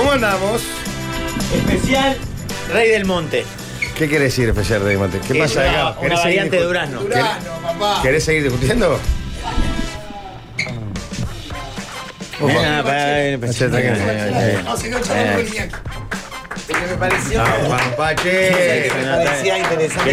¿Cómo andamos? Especial Rey del Monte. ¿Qué quiere decir especial Rey del Monte? ¿Qué pasa acá? Una variante de durazno. Papá. ¿Querés seguir discutiendo? No, si no, echamos un muñeco. Porque me pareció. Pache. Me parecía interesante.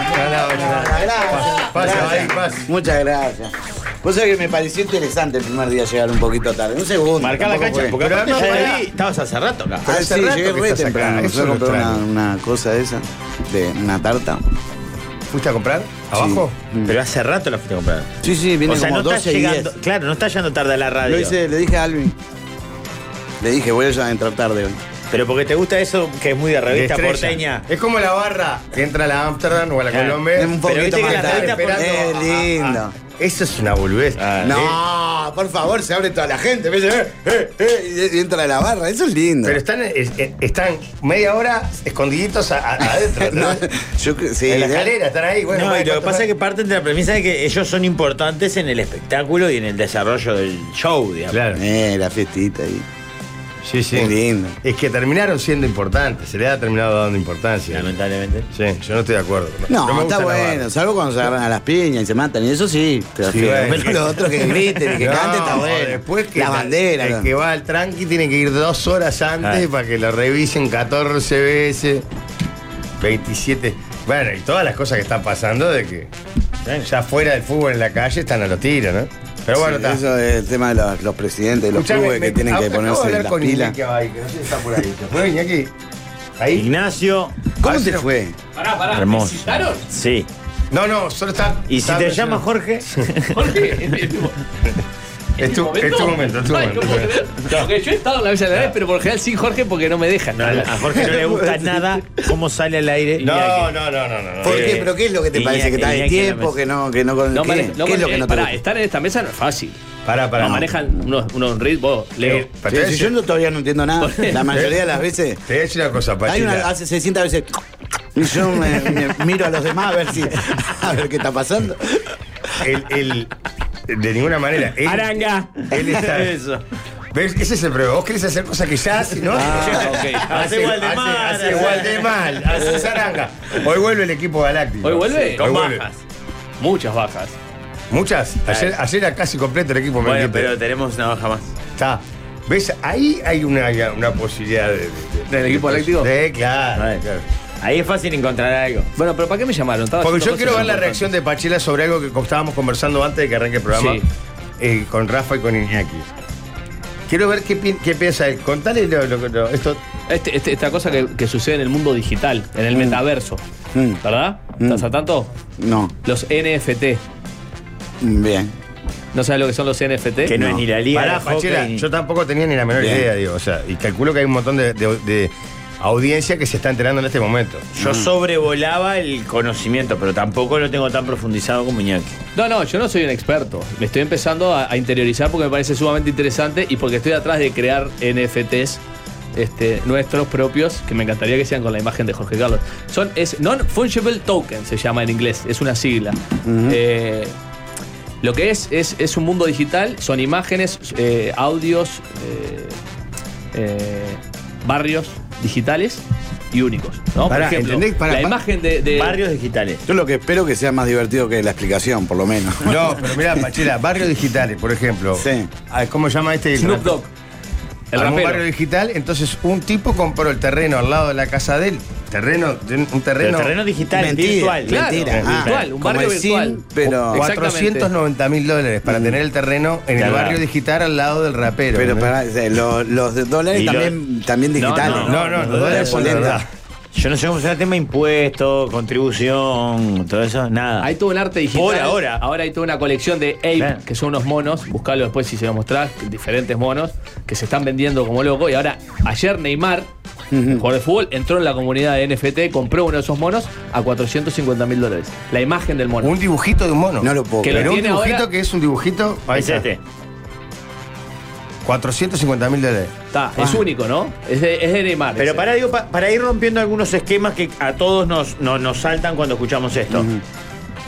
Pasa ahí, pasa. Muchas gracias. Vos sabés que me pareció interesante el primer día llegar un poquito tarde. Un segundo. Marcar la tampoco cancha, fue. porque Pero aparte no, ya pará. ahí estabas hace rato acá. Ah, hace sí, rato llegué que re estás acá, temprano. eso Fui a lo comprar extraño. una cosa de esa, de una tarta. ¿Fuiste a comprar? ¿Abajo? Pero hace rato la fuiste a comprar. Sí, sí, viene O sea, como no estás 12 y 10. llegando. Claro, no estás llegando tarde a la radio. Le dije a Alvin. Le dije, voy a entrar tarde hoy. Pero porque te gusta eso que es muy de De revista estrella. porteña. Es como la barra que entra a la Amsterdam o a la Claro. Colombia. Es un Pero poquito viste que más la tarde. revista Es lindo. Eso es una boludez. No, por favor, se abre toda la gente. Y entra a la barra. Eso es lindo. Pero están media hora escondiditos adentro, ¿no? Sí, En la escalera, están ahí. Bueno, No, y lo que ¿cuánto pasa más? es que parten de la premisa de que ellos son importantes en el espectáculo y en el desarrollo del show, digamos. Claro. La fiestita ahí. Sí, sí. Qué lindo. Es que terminaron siendo importantes, se le ha terminado dando importancia. Lamentablemente. Sí, yo no estoy de acuerdo. No, me gusta está la bueno, barra. salvo cuando se agarran a las piñas y se matan, y eso sí, te Sí, feo. bueno. Pero lo otro que griten y que No, canten está bueno. Después que la bandera. el que va al tranqui tiene que ir 2 horas antes Ah. para que lo revisen 14 veces, 27. Bueno, y todas las cosas que están pasando de que ya fuera del fútbol en la calle están a los tiros, ¿no? Pero bueno, Sí, está. eso es el tema de los presidentes de los Escuchame, clubes que tienen que acabo de ponerse hablar las con pilas. Iñaki Abay, que no sé si está por ahí. ¿Te fue Iñaki? Ahí. Ignacio. ¿Cómo Ah, te sí, fue? Pará, Hermoso. ¿me citaron? Sí. No, solo está. Y si está te mencionado. llamas Jorge. Jorge, Es tu momento. Ay, no puedo creer. Porque yo he estado en la mesa de la vez, pero por lo general sin Jorge porque no me dejan. No, a Jorge no le gusta nada cómo sale al aire. No. ¿Por qué? ¿Pero qué es lo que te Iñaki- parece? ¿Que está de Iñaki en la tiempo? mesa. ¿Que no? No ¿Qué? manejan- ¿Qué es lo que no te pará, gusta? estar en esta mesa no es fácil. Pará. No, manejan unos ritmos, Leo. Pero te Sí, si yo todavía no entiendo nada, la mayoría de las veces. voy a decir una cosa, Hay Pachila. se sienta a veces. Y yo me miro a los demás a ver qué está pasando. De ninguna manera. Aranga. Él está. Eso. ¿Ves? Ese es el problema. Vos querés hacer cosas que ya haces, ¿no? ok. Hace igual de mal. Hace igual de mal. Hace zaranga. Hoy vuelve el equipo galáctico. ¿Hoy vuelve? Sí, Con hoy vuelve. bajas. Muchas bajas. ¿Muchas? Ayer era casi completo el equipo. Bueno, Mendieta. pero tenemos una baja más. Está. ¿Ves? Ahí hay una posibilidad ¿Del equipo galáctico? Sí, claro. Vale. claro. Ahí es fácil encontrar algo. Bueno, pero ¿para qué me llamaron? Estaba Porque yo haciendo quiero ver cosas la importantes. reacción de Pachela sobre algo que estábamos conversando antes de que arranque el programa. Sí. Con Rafa y con Iñaki. Quiero ver qué piensa él. Contale esto. Esta cosa que sucede en el mundo digital, en el metaverso. ¿Verdad? ¿Estás al tanto? No. Los NFT. Bien. ¿No sabes lo que son los NFT? Que no es ni la liga. Pará, de hockey, Pachela, ni- yo tampoco tenía ni la menor Bien. idea, digo. O sea, y calculo que hay un montón de audiencia que se está enterando en este momento. Yo sobrevolaba el conocimiento, pero tampoco lo tengo tan profundizado como Iñaki. No, yo no soy un experto. Me estoy empezando a interiorizar porque me parece sumamente interesante y porque estoy atrás de crear NFTs nuestros propios, que me encantaría que sean con la imagen de Jorge Carlos. Es Non-Fungible Token, se llama en inglés, es una sigla. Lo que es un mundo digital, son imágenes, audios, barrios digitales y únicos, ¿no? Pará, Por ejemplo, ¿entendés? Pará, la imagen de Barrios digitales. Yo lo que espero que sea más divertido que la explicación, por lo menos. No, pero mirá, Pachela, barrios digitales, por ejemplo. Sí. ¿Cómo se llama este? Snoop Dogg. El Armó un rapero. barrio digital, entonces un tipo compró el terreno al lado de la casa de él. Un terreno. Pero terreno digital, Mentira, virtual. Claro, mentira. virtual, un como barrio el virtual. Sim, pero, Exactamente. $490,000 para tener el terreno en el Claro. barrio digital al lado del rapero. pero ¿no? pará, los de dólares Y también digitales. No, los dólares son polenta. verdad. Yo no sé cómo será el tema impuestos, contribución, todo eso, nada. Hay todo un arte digital. Por ahora. Ahora hay toda una colección de Ape, Bien. que son unos monos. Buscalo después si se lo mostrás. Diferentes monos que se están vendiendo como loco. Y ahora, ayer Neymar, jugador de fútbol, entró en la comunidad de NFT, compró uno de esos monos a $450,000. La imagen del mono. Un dibujito de un mono. No lo puedo Que creer. Pero un tiene dibujito ahora- que es un dibujito. Ahí Es está. $450,000. Está, es único, ¿no? Es de Neymar. Pero ese. para ir rompiendo algunos esquemas que a todos nos saltan cuando escuchamos esto.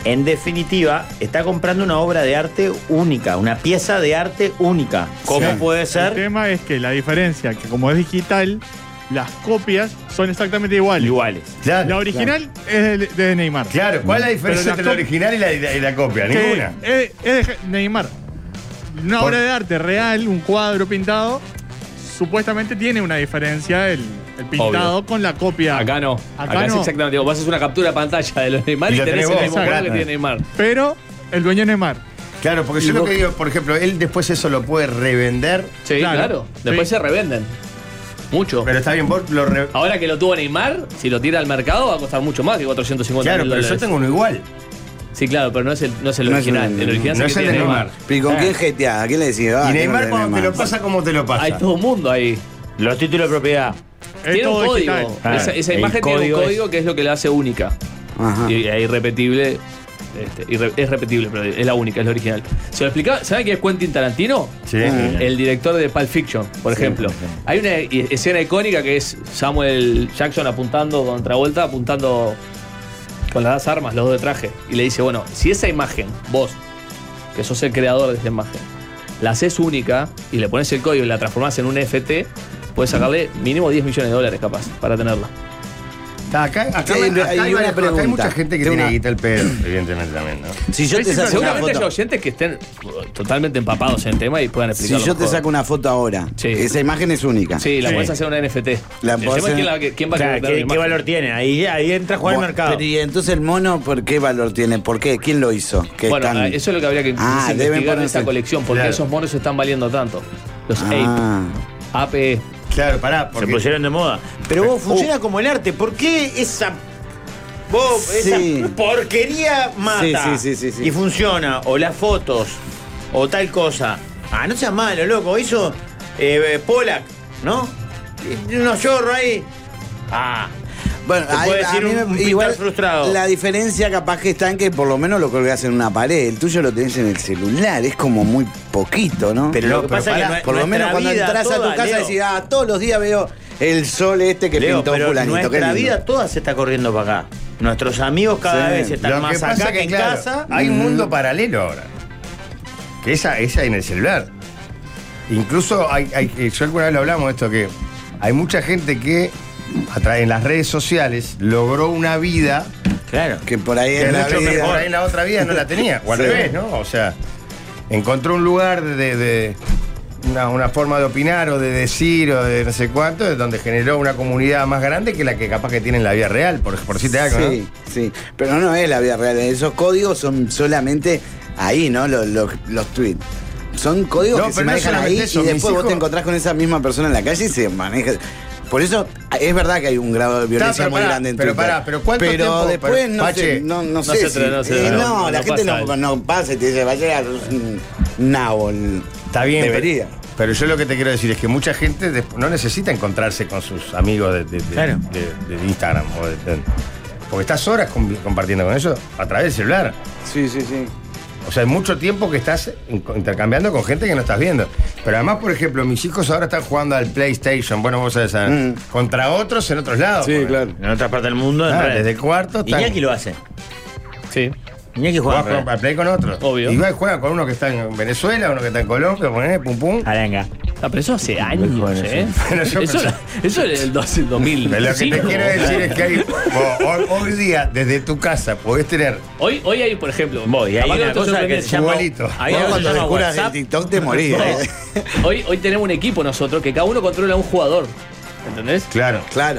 En definitiva, está comprando una obra de arte única, una pieza de arte única. ¿Cómo puede El ser? tema es que la diferencia, que como es digital, las copias son exactamente iguales. Iguales. Claro, La original es de Neymar. Claro, ¿cuál es la diferencia Pero entre la original y la copia? Que Ninguna. es de Neymar. Una Por- obra de arte real, un cuadro pintado, supuestamente tiene una diferencia el pintado Obvio. con la copia. Acá no. Acá es no. exactamente. Vos haces una captura de pantalla de los de Neymar Y y lo tenés tenés el vos, mismo cuadro que gratis. tiene Neymar. Pero el dueño es Neymar. Claro, porque yo lo que digo, por ejemplo, él después eso lo puede revender, Sí, claro. Después Sí. se revenden. Mucho. pero está bien, vos lo Ahora que lo tuvo Neymar, si lo tira al mercado va a costar mucho más que 450 Claro, mil pero yo dólares. tengo uno igual. Sí, claro, pero no es el original. El original no sí es que el de tiene Neymar. ¿Pero con quién GTA? ¿A quién le decís? Y Neymar cuando te lo pasa, ¿cómo te lo pasa? Hay todo un mundo ahí. Los títulos de propiedad. Es Tiene un todo código. digital. Claro, Esa el imagen tiene un código código que es lo que la hace única. Ajá. Y es irrepetible. Es repetible, pero es la única, es la original. Se lo explicaba. ¿Saben quién es Quentin Tarantino? Sí. El director de Pulp Fiction, por ejemplo. Hay una escena icónica que es Samuel Jackson apuntando con Travolta, apuntando con las dos armas, los dos de traje. Y le dice, bueno, si esa imagen, vos, que sos el creador de esa imagen, la haces única y le pones el código y la transformás en un NFT, puedes sacarle mínimo 10 millones de dólares capaz para tenerla. Acá hay mucha gente que Tengo tiene una- guita el pedo, evidentemente también, ¿no? Si yo te saco una Seguramente hay foto, oyentes que estén totalmente empapados en el tema y puedan si explicarlo yo te mejor. saco una foto ahora, Sí. esa imagen es única. Sí, la Sí. puedes hacer una NFT. La El podés tema es hacer- quién va a Claro, querer tener la ¿qué imagen. valor tiene? Ahí entra a jugar el Bueno, mercado. pero y entonces el mono, ¿por qué valor tiene? ¿Por qué? ¿Quién lo hizo? Que Bueno, están- eso es lo que habría que Ah, deben investigar en ponerse- esta colección. ¿Por qué Claro. esos monos están valiendo tanto? Los Ah. APE. Claro, pará, Se porque pusieron de moda. Pero vos funciona como el arte. ¿Por qué esa Sí. esa porquería mata? Sí. Y funciona. O las fotos. O tal cosa. Ah, no seas malo, loco. Hizo Pollack, ¿no? Y unos chorros ahí. Ah. Bueno, Te puede decir un pintor igual frustrado. la diferencia capaz que está en que por lo menos lo colgás en una pared. El tuyo lo tenés en el celular, es como muy poquito, ¿no? Pero lo que pasa es que por lo menos cuando entras a tu casa decís, todos los días veo el sol este que Leo, pintó pero fulanito. qué nuestra lindo. vida toda se está corriendo para acá. Nuestros amigos cada Sí. vez están lo que más pasa acá es que que, en claro, casa. hay un mundo paralelo ahora. Que esa en el celular. Incluso yo alguna vez lo hablamos de esto, que hay mucha gente que en las redes sociales logró una vida Claro. Que por ahí que en la mucho vida- mejor en la otra vida no la tenía. O al Sí. revés, ¿no? O sea, encontró un lugar de una forma de opinar o de decir o de no sé cuánto, de donde generó una comunidad más grande que la que capaz que tiene en la vida real, por decirte algo, ¿no? Sí, sí. Pero no es la vida real. Esos códigos son solamente ahí, ¿no? Los tweets. Son códigos No, que se pero no manejan solamente ahí eso, y mis después vos hijos- te encontrás con esa misma persona en la calle y se maneja. Por eso es verdad que hay un grado de violencia pero muy pará, grande en pero Twitter. pará, pero ¿cuánto Pero tiempo? después Pero, no Pache, sé, no no sé se si- tra- no se- no, la no gente pasa no pasa y te dice, va a llegar un nabo. Está bien. Debería. Pero yo lo que te quiero decir es que mucha gente no necesita encontrarse con sus amigos Claro. de Instagram. Porque estás horas compartiendo con ellos a través del celular. Sí. O sea, hay mucho tiempo que estás intercambiando con gente que no estás viendo. Pero además, por ejemplo, mis hijos ahora están jugando al PlayStation, bueno, vos sabés, contra otros en otros lados. porque- En otra parte del mundo. Ah, desde el cuarto están- Iñaki lo hace. Sí. Iñaki juega. Juega al Play con otros. Obvio. Y juega con uno que está en Venezuela, uno que está en Colombia, ponés, pum pum. Arenga. Ah, pero eso hace años, ¿eh? Bueno, yo Eso es el 2000. Pero lo que te quiero decir es que hoy día, desde tu casa, podés tener Hoy hay, por ejemplo. Voy, hay capaz una no te cosa que sorprende. se llama. futbolito. Hay Vos algo que cuando se llama descubras el WhatsApp. TikTok te morís. Hoy tenemos un equipo nosotros que cada uno controla un jugador. ¿Entendés? Claro. Claro.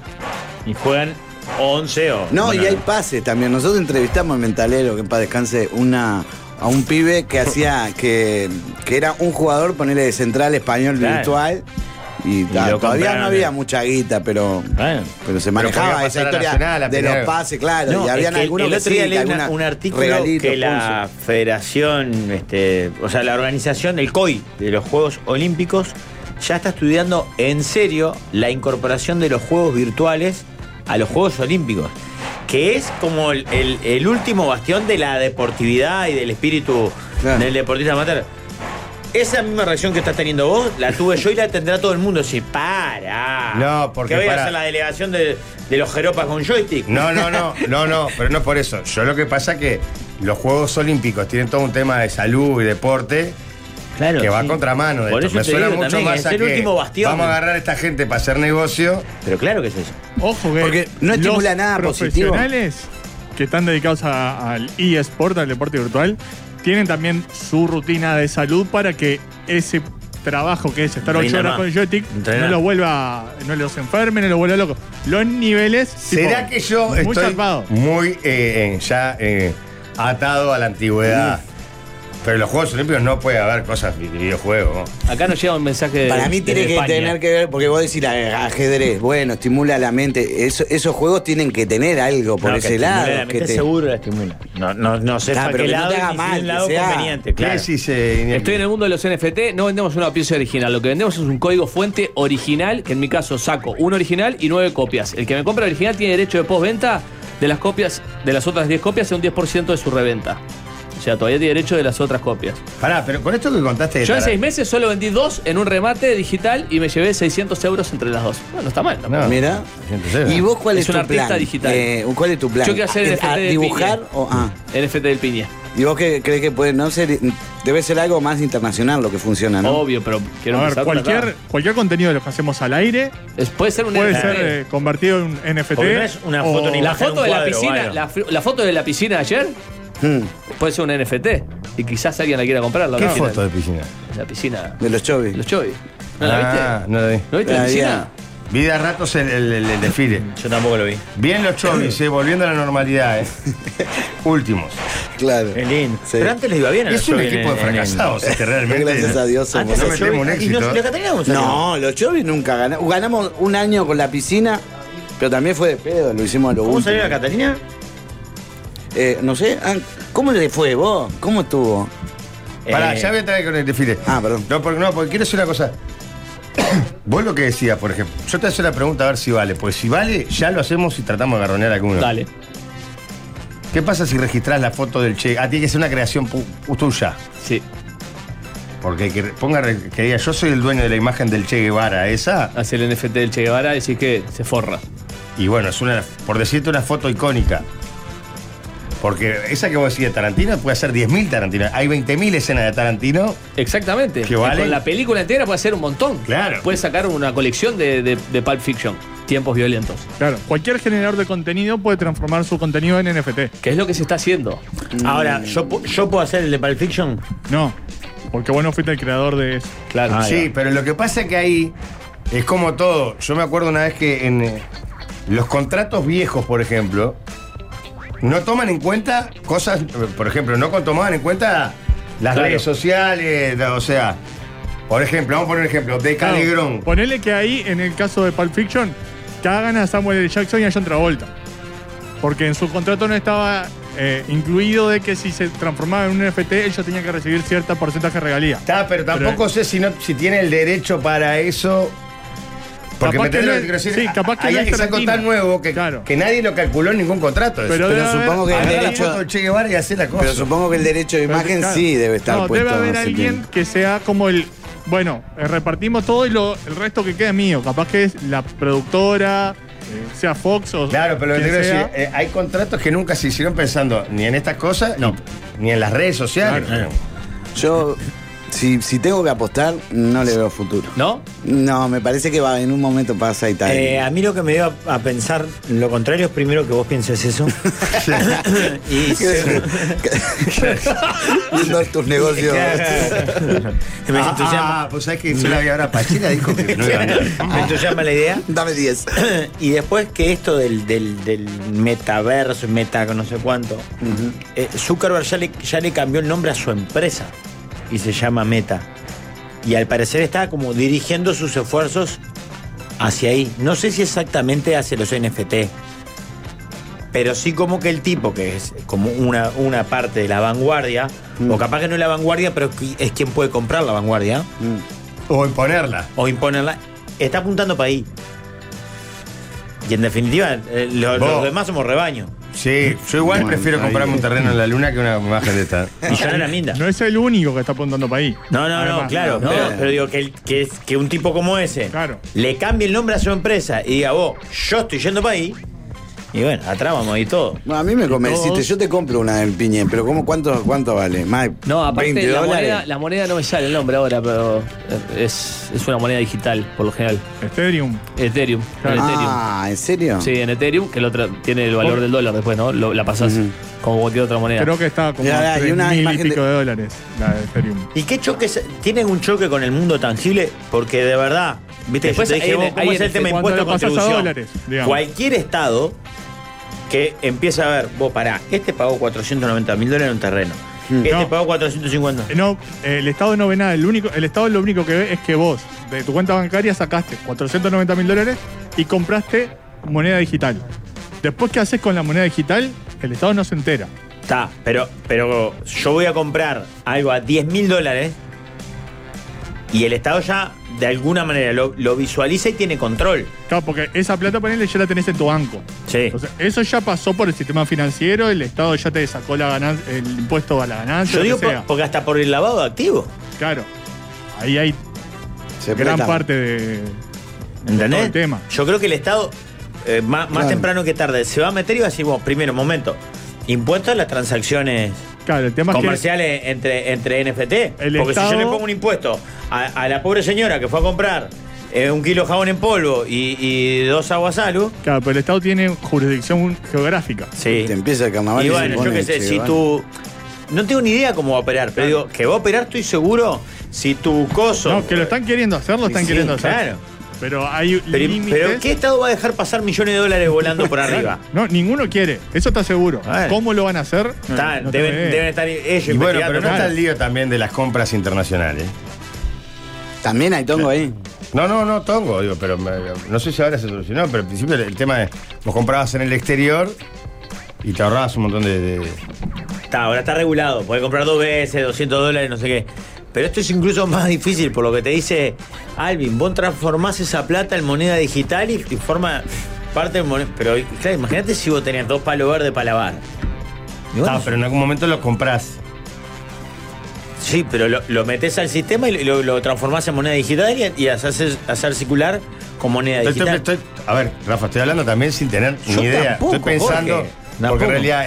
Y juegan 11 o. No, bueno, y hay pases también. Nosotros entrevistamos en Mentalero, que en paz descanse, a un pibe que hacía, que era un jugador, ponerle de central español Claro. virtual. Y, lo todavía compraron, no había mucha guita, pero Bueno. se podía manejaba pasar esa a historia Nacional a de pelear. los pases, claro. No, y habían es que algunos el que otro día sí, leí que alguna- un artículo regalitos, que la federación, o sea, la organización, el COI de los Juegos Olímpicos, ya está estudiando en serio la incorporación de los Juegos virtuales a los Juegos Olímpicos, que es como el último bastión de la deportividad y del espíritu Claro. del deportista amateur. Esa misma reacción que estás teniendo vos, la tuve yo y la tendrá todo el mundo. Si para. No, porque ¿Qué voy a para. hacer la delegación de los jeropas con joystick? No, pero no por eso. Yo lo que pasa es que los Juegos Olímpicos tienen todo un tema de salud y deporte Claro, que va sí. a contramano de Por esto. eso Me te suena digo mucho también, más es a el que último bastión. vamos a agarrar a esta gente para hacer negocio. Pero claro que es eso. Ojo que Porque no estimula los nada positivo. profesionales que están dedicados al eSport, al deporte virtual, tienen también su rutina de salud para que ese trabajo que es estar 8 Entrenar horas más. con el joystick Entrenar. no los enferme, no los vuelva locos. Los niveles. ¿Será tipo, que yo muy estoy zarpado. muy atado a la antigüedad? Pero en los Juegos Olímpicos no puede haber cosas de videojuegos. Acá nos llega un mensaje Para mí desde tiene que España. tener que ver, porque vos decís ajedrez, bueno, estimula la mente. Esos juegos tienen que tener algo por No, ese que estimula lado. la mente, seguro la estimula. No sé para pero qué que no lado te haga ni mal, si un lado que sea- conveniente, claro. ¿Qué decís, Iñaki? Estoy en el mundo de los NFT, no vendemos una pieza original, lo que vendemos es un código fuente original, que en mi caso saco un original y 9 copias. El que me compra el original tiene derecho de postventa de las copias, de las otras 10 copias, a un 10% de su reventa. O sea, todavía tiene derecho de las otras copias. Pará, pero con esto que contaste de Yo en Tara- 6 meses solo vendí 2 en un remate digital y me llevé 600 euros entre las dos. Bueno, no está mal. No. Mira. 600 euros. ¿Y vos cuál es, Es un tu artista plan? digital. ¿Cuál es tu plan? Yo quiero hacer NFT de dibujar piña. o NFT del Piña. ¿Y vos qué crees que puede no ser? Debe ser algo más internacional lo que funciona, ¿no? Obvio, pero quiero A ver, empezar por acá. cualquier contenido de lo que hacemos al aire Puede ser un puede NFT. ser convertido en un NFT. Porque no es una foto ni o- la La foto de la cuadro, piscina, bueno. la foto de la piscina de ayer Hmm, puede ser un NFT. Y quizás alguien la quiera comprar. ¿Qué foto de piscina? La piscina. de los chovis. Los chovis. ¿No la viste? No la vi. ¿No viste la Ah, piscina? ya. Vi de a ratos el desfile. Yo tampoco lo vi. Bien los chovis, volviendo a la normalidad, Últimos. Claro. Qué lindo. Sí. Pero antes les iba bien a los Es un chovis equipo de en el- fracasados, realmente. Gracias a Dios somos. Antes No los metemos un chovis- y éxito. la Catarina cómo salió? No, los chovis nunca ganamos. Ganamos un año con la piscina, pero también fue de pedo, lo hicimos a lo ¿Cómo último. salió la Catarina? No sé, ¿cómo le fue vos? ¿Cómo estuvo? Pará, ya voy a entrar con el desfile. Ah, perdón. Porque quiero decir una cosa. Vos lo que decías, por ejemplo, yo te hago la pregunta a ver si vale. Pues si vale, ya lo hacemos y tratamos de agarronear a alguno. Dale. ¿Qué pasa si registrás la foto del Che? Ah, tiene que ser una creación tuya. Sí. Porque que diga, yo soy el dueño de la imagen del Che Guevara, esa. Hace el NFT del Che Guevara y decir que se forra. Y bueno, es por decirte una foto icónica. Porque esa que vos decís de Tarantino puede ser 10.000 Tarantino. Hay 20.000 escenas de Tarantino. Exactamente. ¿Que vale? Con la película entera puede ser un montón. Claro. Puedes sacar una colección de Pulp Fiction. Tiempos violentos. Claro, cualquier generador de contenido puede transformar su contenido en NFT. ¿Qué es lo que se está haciendo? Ahora, ¿yo puedo hacer el de Pulp Fiction? No, porque vos no fuiste el creador de eso. Claro. Ah, Sí, pero lo que pasa es que ahí es como todo. Yo me acuerdo una vez que en los contratos viejos, por ejemplo, no toman en cuenta cosas, por ejemplo, no tomaban en cuenta las Claro. redes sociales, o sea, por ejemplo, vamos a poner un ejemplo, de Claro, Calegrón. ponele que ahí, en el caso de Pulp Fiction, cagan a Samuel L. Jackson y a John Travolta. Porque en su contrato no estaba incluido de que si se transformaba en un NFT, ellos tenían que recibir cierto porcentaje de regalía. Está, pero tampoco sé si tiene el derecho para eso. Porque Capaz me que entendés no lo que es- quiero decir. sí, capaz que Hay no es algo tan Tarantino. nuevo que, Claro. que nadie lo calculó en ningún contrato. eso. Pero Pero debe supongo haber- que el Agarrá la derecho. foto de Che Guevara y hacer la cosa. Pero supongo que el derecho de imagen Claro. sí debe estar No, puesto. debe haber hace alguien tiempo. que sea como el. Bueno, repartimos todo y el resto que queda es mío. Capaz que es la productora, sea Fox o. Claro, pero lo que quien quiero sea. decir, hay contratos que nunca se hicieron pensando ni en estas cosas, ni en las redes sociales. Claro. Yo, si tengo que apostar, no le veo futuro. ¿No? No, me parece que en un momento pasa y tal. A mí lo que me dio a pensar lo contrario es primero que vos pienses eso. y Viendo tus negocios. que me entusiasma, Pues sabés que yo la vi ahora Pachela dijo que no iba a ganar. me entusiasma la idea. Dame 10. Y después que esto del metaverso, meta no sé cuánto, Zuckerberg ya le cambió el nombre a su empresa y se llama Meta. Y al parecer está como dirigiendo sus esfuerzos hacia ahí. No sé si exactamente hacia los NFT, pero sí como que el tipo, que es como una parte de la vanguardia, o capaz que no es la vanguardia, pero es quien puede comprar la vanguardia O imponerla. o imponerla, está apuntando para ahí. Y en definitiva, los Vos. demás somos rebaño. Sí, yo igual prefiero comprarme un terreno en la luna que una imagen de esta. Millonera Minda. No es el único que está apuntando para ahí. No, Además, claro. no. Pero digo que un tipo como ese Claro. le cambie el nombre a su empresa y diga, vos, yo estoy yendo para ahí. Y bueno, atrás vamos ahí todo. No, a mí me convenciste, todos- yo te compro una del Piñén, pero cuánto vale? ¿Más No, aparte 20 dólares? la moneda no me sale el nombre ahora, pero es una moneda digital, por lo general. Ethereum. Ethereum. En Ethereum. Ah, ¿en serio? Sí, en Ethereum, que el otro tiene el valor del dólar después, ¿no? La pasás como cualquier otra moneda. Creo que está como Ya, a y una 3.000 y imagen pico de- de dólares la de Ethereum. ¿Y qué choques? ¿Tienen un choque con el mundo tangible? Porque de verdad, viste, Después yo te dije, hay vos, en- ¿cómo hay es el en- tema de cuando impuesto lo a pasas a contribución? dólares, digamos. Cualquier estado que empiece a ver, vos pará, este pagó $490.000 en un terreno. Este No. pagó 450. No, el Estado no ve nada. El Estado lo único que ve es que vos, de tu cuenta bancaria, sacaste $490.000 y compraste moneda digital. Después, ¿qué haces con la moneda digital? El Estado no se entera. Está, pero yo voy a comprar algo a $10.000 y el Estado ya de alguna manera lo visualiza y tiene control. Claro, porque esa plata, ponele, ya la tenés en tu banco. Sí. Entonces, eso ya pasó por el sistema financiero, el Estado ya te sacó el impuesto a la ganancia, Yo lo digo que sea. porque hasta por el lavado de activos. Claro. Ahí hay Se gran presta. parte de todo ¿Entendés? el tema. Yo creo que el Estado, más Claro. temprano que tarde, se va a meter y va a decir, bueno, primero, momento, impuestos a las transacciones Claro, el tema es que comerciales entre NFT. El Porque Estado- si yo le pongo un impuesto a la pobre señora que fue a comprar 1 kilo de jabón en polvo y 2 aguas salud, claro, pero el Estado tiene jurisdicción geográfica. sí. Te empieza el carnaval Y y se bueno, yo pone qué sé, Che si Guevara. tú. No tengo ni idea cómo va a operar, pero digo, que va a operar estoy seguro si tu coso. No, que lo están queriendo hacer, lo están Sí, queriendo hacer. claro. Pero hay Pero, límites. pero ¿qué Estado va a dejar pasar millones de dólares volando por arriba? No, ninguno quiere, eso está seguro. Bueno. ¿Cómo lo van a hacer? Está, No tengo deben, idea. deben estar ellos Y bueno, investigando. pero no claro. está el lío también de las compras internacionales. También hay tongo ahí. No, tongo, digo, pero no sé si ahora se solucionó, pero al principio el tema es, vos comprabas en el exterior y te ahorrabas un montón de... Está, ahora está regulado. Puedes comprar 2 veces, $200, no sé qué. Pero esto es incluso más difícil por lo que te dice Alvin. Vos transformás esa plata en moneda digital y forma parte de moneda. Pero claro, imagínate si vos tenías 2 palos verdes para lavar. Y bueno, pero en algún momento los comprás. sí, pero lo metés al sistema y lo transformás en moneda digital y hacer circular con moneda digital. A ver, Rafa, estoy hablando también sin tener Yo ni idea. tampoco, estoy pensando, Jorge. porque Tampoco. en realidad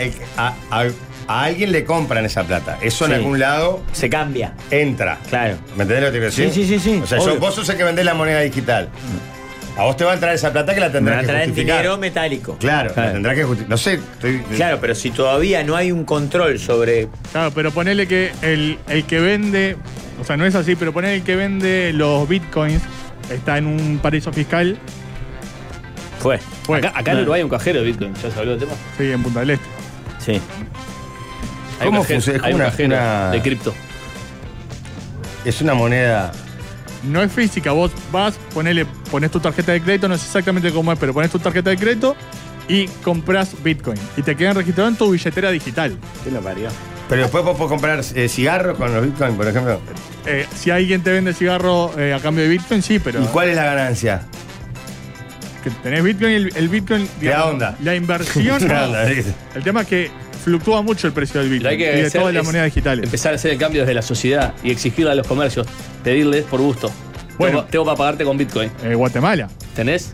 a alguien le compran esa plata. Eso en Sí. algún lado Se cambia. entra. Claro. ¿Me entendés lo que te quiero decir? Sí, sí, sí, sí, O sea, obvio. vos sos el que vendés la moneda digital. A vos te va a entrar esa plata que la Me tendrás van a que traer justificar. dinero metálico. Claro, la tendrás que justificar. No sé, estoy... Claro, pero si todavía no hay un control sobre. Claro, pero ponele que el que vende, o sea, no es así, pero ponele el que vende los bitcoins está en un paraíso fiscal. Fue. Fue. Acá en Uruguay hay un cajero de Bitcoin, ¿ya se habló del tema? Sí, en Punta del Este. Sí. Hay un ¿Cómo cajero, funciona? Es hay un como cajero una- de cripto. Es una moneda... No es física, vos vas, pones tu tarjeta de crédito, no sé exactamente cómo es, pero pones tu tarjeta de crédito y compras bitcoin. Y te quedan registrados en tu billetera digital. ¿Qué lo parió? Pero después vos podés comprar cigarros con los bitcoins, por ejemplo. Si alguien te vende cigarro a cambio de bitcoin, sí, pero ¿Y cuál es la ganancia? que tenés bitcoin y el bitcoin, ¿Qué onda? la inversión, ¿Qué onda? el tema es que fluctúa mucho el precio del Lo bitcoin hay que y de hacer todas las es monedas digitales. empezar a hacer el cambio desde la sociedad y exigirle a los comercios, pedirles por gusto. Bueno. Tengo para pagarte con Bitcoin. Guatemala. ¿Tenés?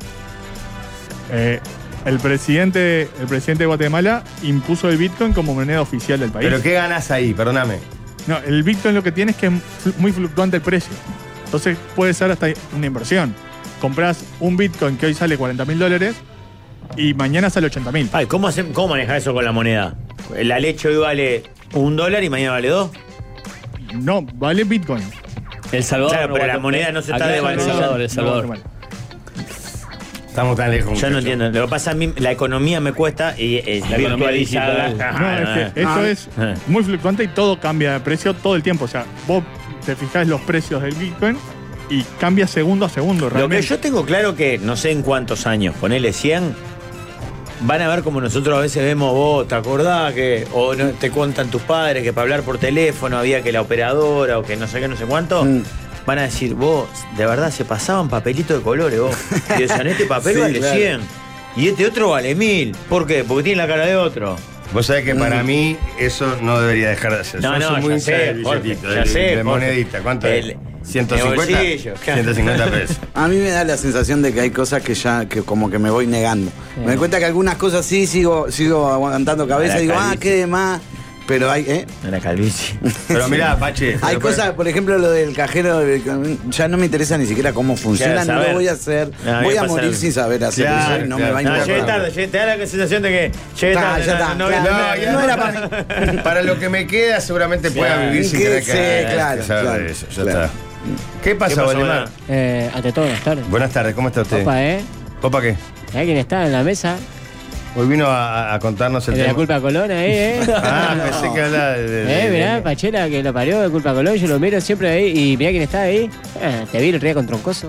El presidente de Guatemala impuso el bitcoin como moneda oficial del país. ¿Pero qué ganas ahí? Perdóname. No, el bitcoin lo que tiene es que es muy fluctuante el precio. Entonces puede ser hasta una inversión. Comprás un bitcoin que hoy sale $40.000 y mañana sale $80.000. Ay, ¿cómo manejar eso con la moneda? La leche hoy vale $1 y mañana vale 2. No, vale bitcoin. El Salvador. Claro, pero la moneda no se está Acá en devaluando. El Salvador. No, Estamos tan lejos. Yo no muchachos. entiendo. Lo que pasa a mí, la economía me cuesta y La economía virtualizada. digital. No, es que esto es muy fluctuante y todo cambia de precio todo el tiempo. O sea, vos te fijás los precios del bitcoin y cambia segundo a segundo Lo que realmente. yo tengo claro que no sé en cuántos años, ponele 100, van a ver como nosotros a veces vemos vos, ¿te acordás que o no, te cuentan tus padres que para hablar por teléfono había que la operadora o que no sé qué, no sé cuánto? Van a decir, vos, de verdad se pasaban papelitos de colores vos. Y decían, este papel Sí, vale claro. 100. y este otro vale 1000. ¿Por qué? Porque tiene la cara de otro. Vos sabés que para mí eso no debería dejar de hacer. No, Yo soy muy ya hincha sé, del Jorge, billetito, ya de sé, Jorge. monedita. ¿Cuánto es? El 150. bolsillo, claro. 150 pesos. A mí me da la sensación de que hay cosas que como que me voy negando. Me doy cuenta que algunas cosas sí sigo aguantando cabeza La y digo, calvicie. qué de más. Pero hay, Una calvicie. Pero mirá, Pache. hay cosas, por ejemplo, lo del cajero, ya no me interesa ni siquiera cómo funciona, Claro, no saber. lo voy a hacer. No, voy me a pasa morir lo- sin saber hacer Claro, eso y no claro. me va a No, importar. llegué tarde, te da la sensación de que llegué tarde. Ya está, no, claro. no, ya no era para mí. Para lo que me queda, seguramente pueda vivir sin tener que, Sí, claro, que saber claro, de eso. Ya claro. está. ¿Qué pasa, pasó, Valdemar? Ante todo, buenas tardes. Buenas tardes, ¿cómo está usted? Opa, ¿Opa qué? ¿Sabés quién está en la mesa? Hoy vino a contarnos el El de la tema. culpa a Colón ahí, Ah, pensé que hablaba de Mirá, Pachela que lo parió de culpa a Colón, yo lo miro siempre ahí y mirá quién está ahí. Te vi el otro día con Troncoso.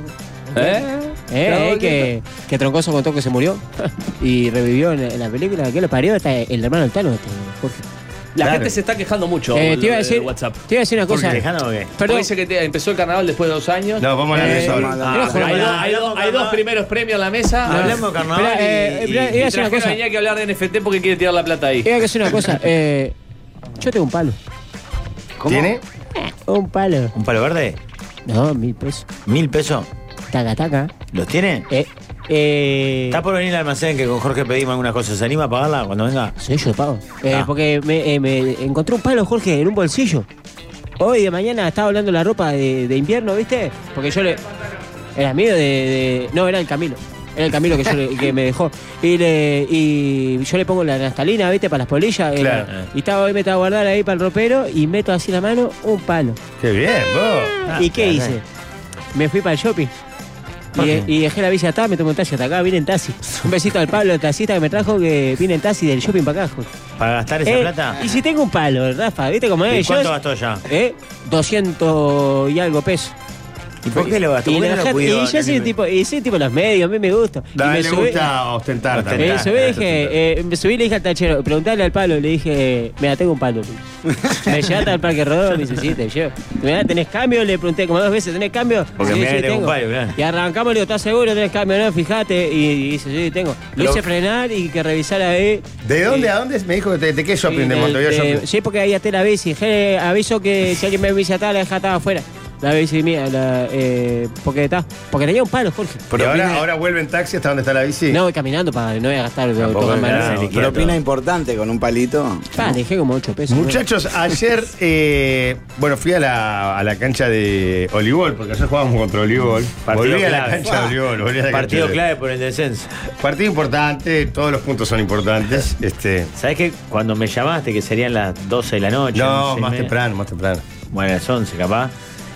Que Troncoso contó que se murió y revivió en la película. ¿Qué lo parió? Está el hermano del Tano, Jorge. La Claro. gente se está quejando mucho Te iba a de decir, WhatsApp. te iba a decir una cosa. ¿Dejando o qué? Porque Perdón. dice que empezó el carnaval después de 2 años. No, vamos a hablar de eso ahora. Hay dos primeros premios en la mesa. Hablamos de carnaval. Iba a decir una cosa. Tenía que hablar de NFT porque quiere tirar la plata ahí. Iba a decir una cosa. Yo tengo un palo. ¿Tiene? Un palo. ¿Un palo verde? No, 1000 pesos. 1000 pesos. Taca, taca. ¿Los tiene? Está por venir al almacén que con Jorge pedimos algunas cosas. ¿Se anima a pagarla cuando venga? Soy yo, pago. Ah. Porque me encontré un palo, Jorge, en un bolsillo. Hoy de mañana estaba hablando la ropa de invierno, ¿viste? Porque yo le... Era mío No, era el Camilo. Era el Camilo que me dejó. Y yo le pongo la naftalina, ¿viste? Para las polillas. Claro. Y hoy me estaba a guardar ahí para el ropero y meto así la mano un palo. Qué bien, vos. ¿Y qué hice? Me fui para el shopping. Y dejé la bici atrás, me tomé un taxi hasta acá, vine en taxi. Un besito al Pablo, el taxista que me trajo, que vine en taxi del shopping para acá. Jorge. ¿Para gastar esa plata? Y si tengo un palo, Rafa, ¿viste cómo ¿Y es? cuánto gastó ya? 200 y algo pesos. ¿Y por qué lo gastó? Y, ¿Por qué no lo cuidó? yo soy tipo los medios, a mí me gusta. Y Dale, me le subí, gusta ostentar también. me subí y le dije al tachero, preguntarle al palo, le dije, mira, tengo un palo. Me llevaste al Parque Rodó, me dice, sí, te llevo. Mirá, ¿tenés cambio? Le pregunté como 2 veces, ¿tenés cambio? Porque Sí, mirá sí, que tengo un tengo. palo, claro. Y arrancamos, le digo, ¿estás seguro? ¿Tenés cambio? No, fíjate. Y dice, sí, tengo. Lo hice frenar y que revisara ahí. ¿De dónde a dónde? Me dijo que de qué shopping, de Montevideo Shopping. Sí, porque ahí até la bici. Aviso que si alguien me bici atrás, la deja atrás afuera. La bici mía, porque tenía un palo, Jorge. Y ahora vuelve en taxi hasta donde está la bici. No, voy caminando para no voy a gastar Tampoco todo el es mal. nada. Propina importante con un palito. Dejé como 8 pesos. Muchachos, ayer, fui a la cancha de voleibol, porque ayer jugábamos contra voleibol. Partido Volví a la clave. cancha de voleibol. volví a la Partido cancha de- clave por el descenso. Partido importante, todos los puntos son importantes. ¿Sabés que cuando me llamaste, que serían las 12 de la noche? No, 11:30? más temprano. Bueno, las 11 capaz.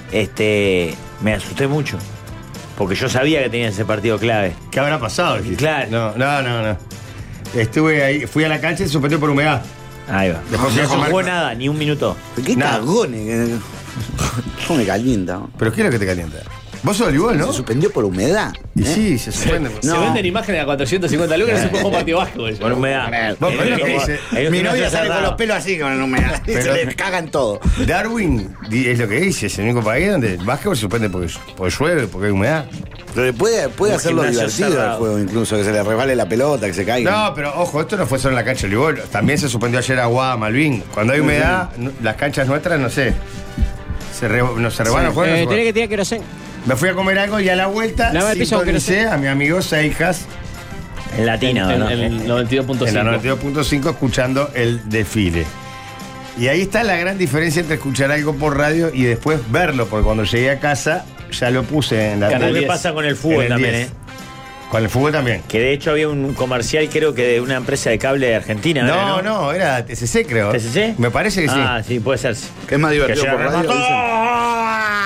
Me asusté mucho. Porque yo sabía que tenía ese partido clave. ¿Qué habrá pasado? Dijiste? Claro. No. Estuve ahí, fui a la cancha y se suspendió por humedad. Ahí va. Después fui a No comer- jugó nada, ni un minuto. Qué Nada. cagones. ¿Cómo me calienta? ¿Pero qué es lo que te calienta? Vos sos voleibol, ¿no? ¿Se suspendió por humedad? Y sí, se suspende. No. Se venden imágenes a 450 lucas y no se puede jugar partido vasco. eso. Con humedad. Vos, pero es lo que dice. Mi novia sale con los pelos así con la humedad. Y Pero- se le cagan todo. Darwin es lo que dice, es el único país donde el básquetbol se suspende porque llueve, porque hay humedad. Pero puede Un hacerlo gimnasio divertido el cerrado. juego, incluso, que se le resbale la pelota, que se caiga. No, pero ojo, esto no fue solo en la cancha de voleibol. También se suspendió ayer Aguada, Malvin. Cuando hay humedad, las canchas nuestras, no sé. Se rebanan los juegos. Tenés que tirar querosén. Me fui a comer algo y a la vuelta Lava el piso, sintonicé a mi amigo Seijas En latina, ¿no? En el 92.5. en la 92.5 escuchando el desfile. Y ahí está la gran diferencia entre escuchar algo por radio y después verlo, porque cuando llegué a casa ya lo puse en la Canal ¿Qué tele. pasa con el En fútbol el también, 10. Con el fútbol también. Que de hecho había un comercial, creo que de una empresa de cable de Argentina. No, era TCC, creo. ¿TCC? Me parece que sí. Ah, sí, puede ser. Que es más divertido Que por ayer radio. remató.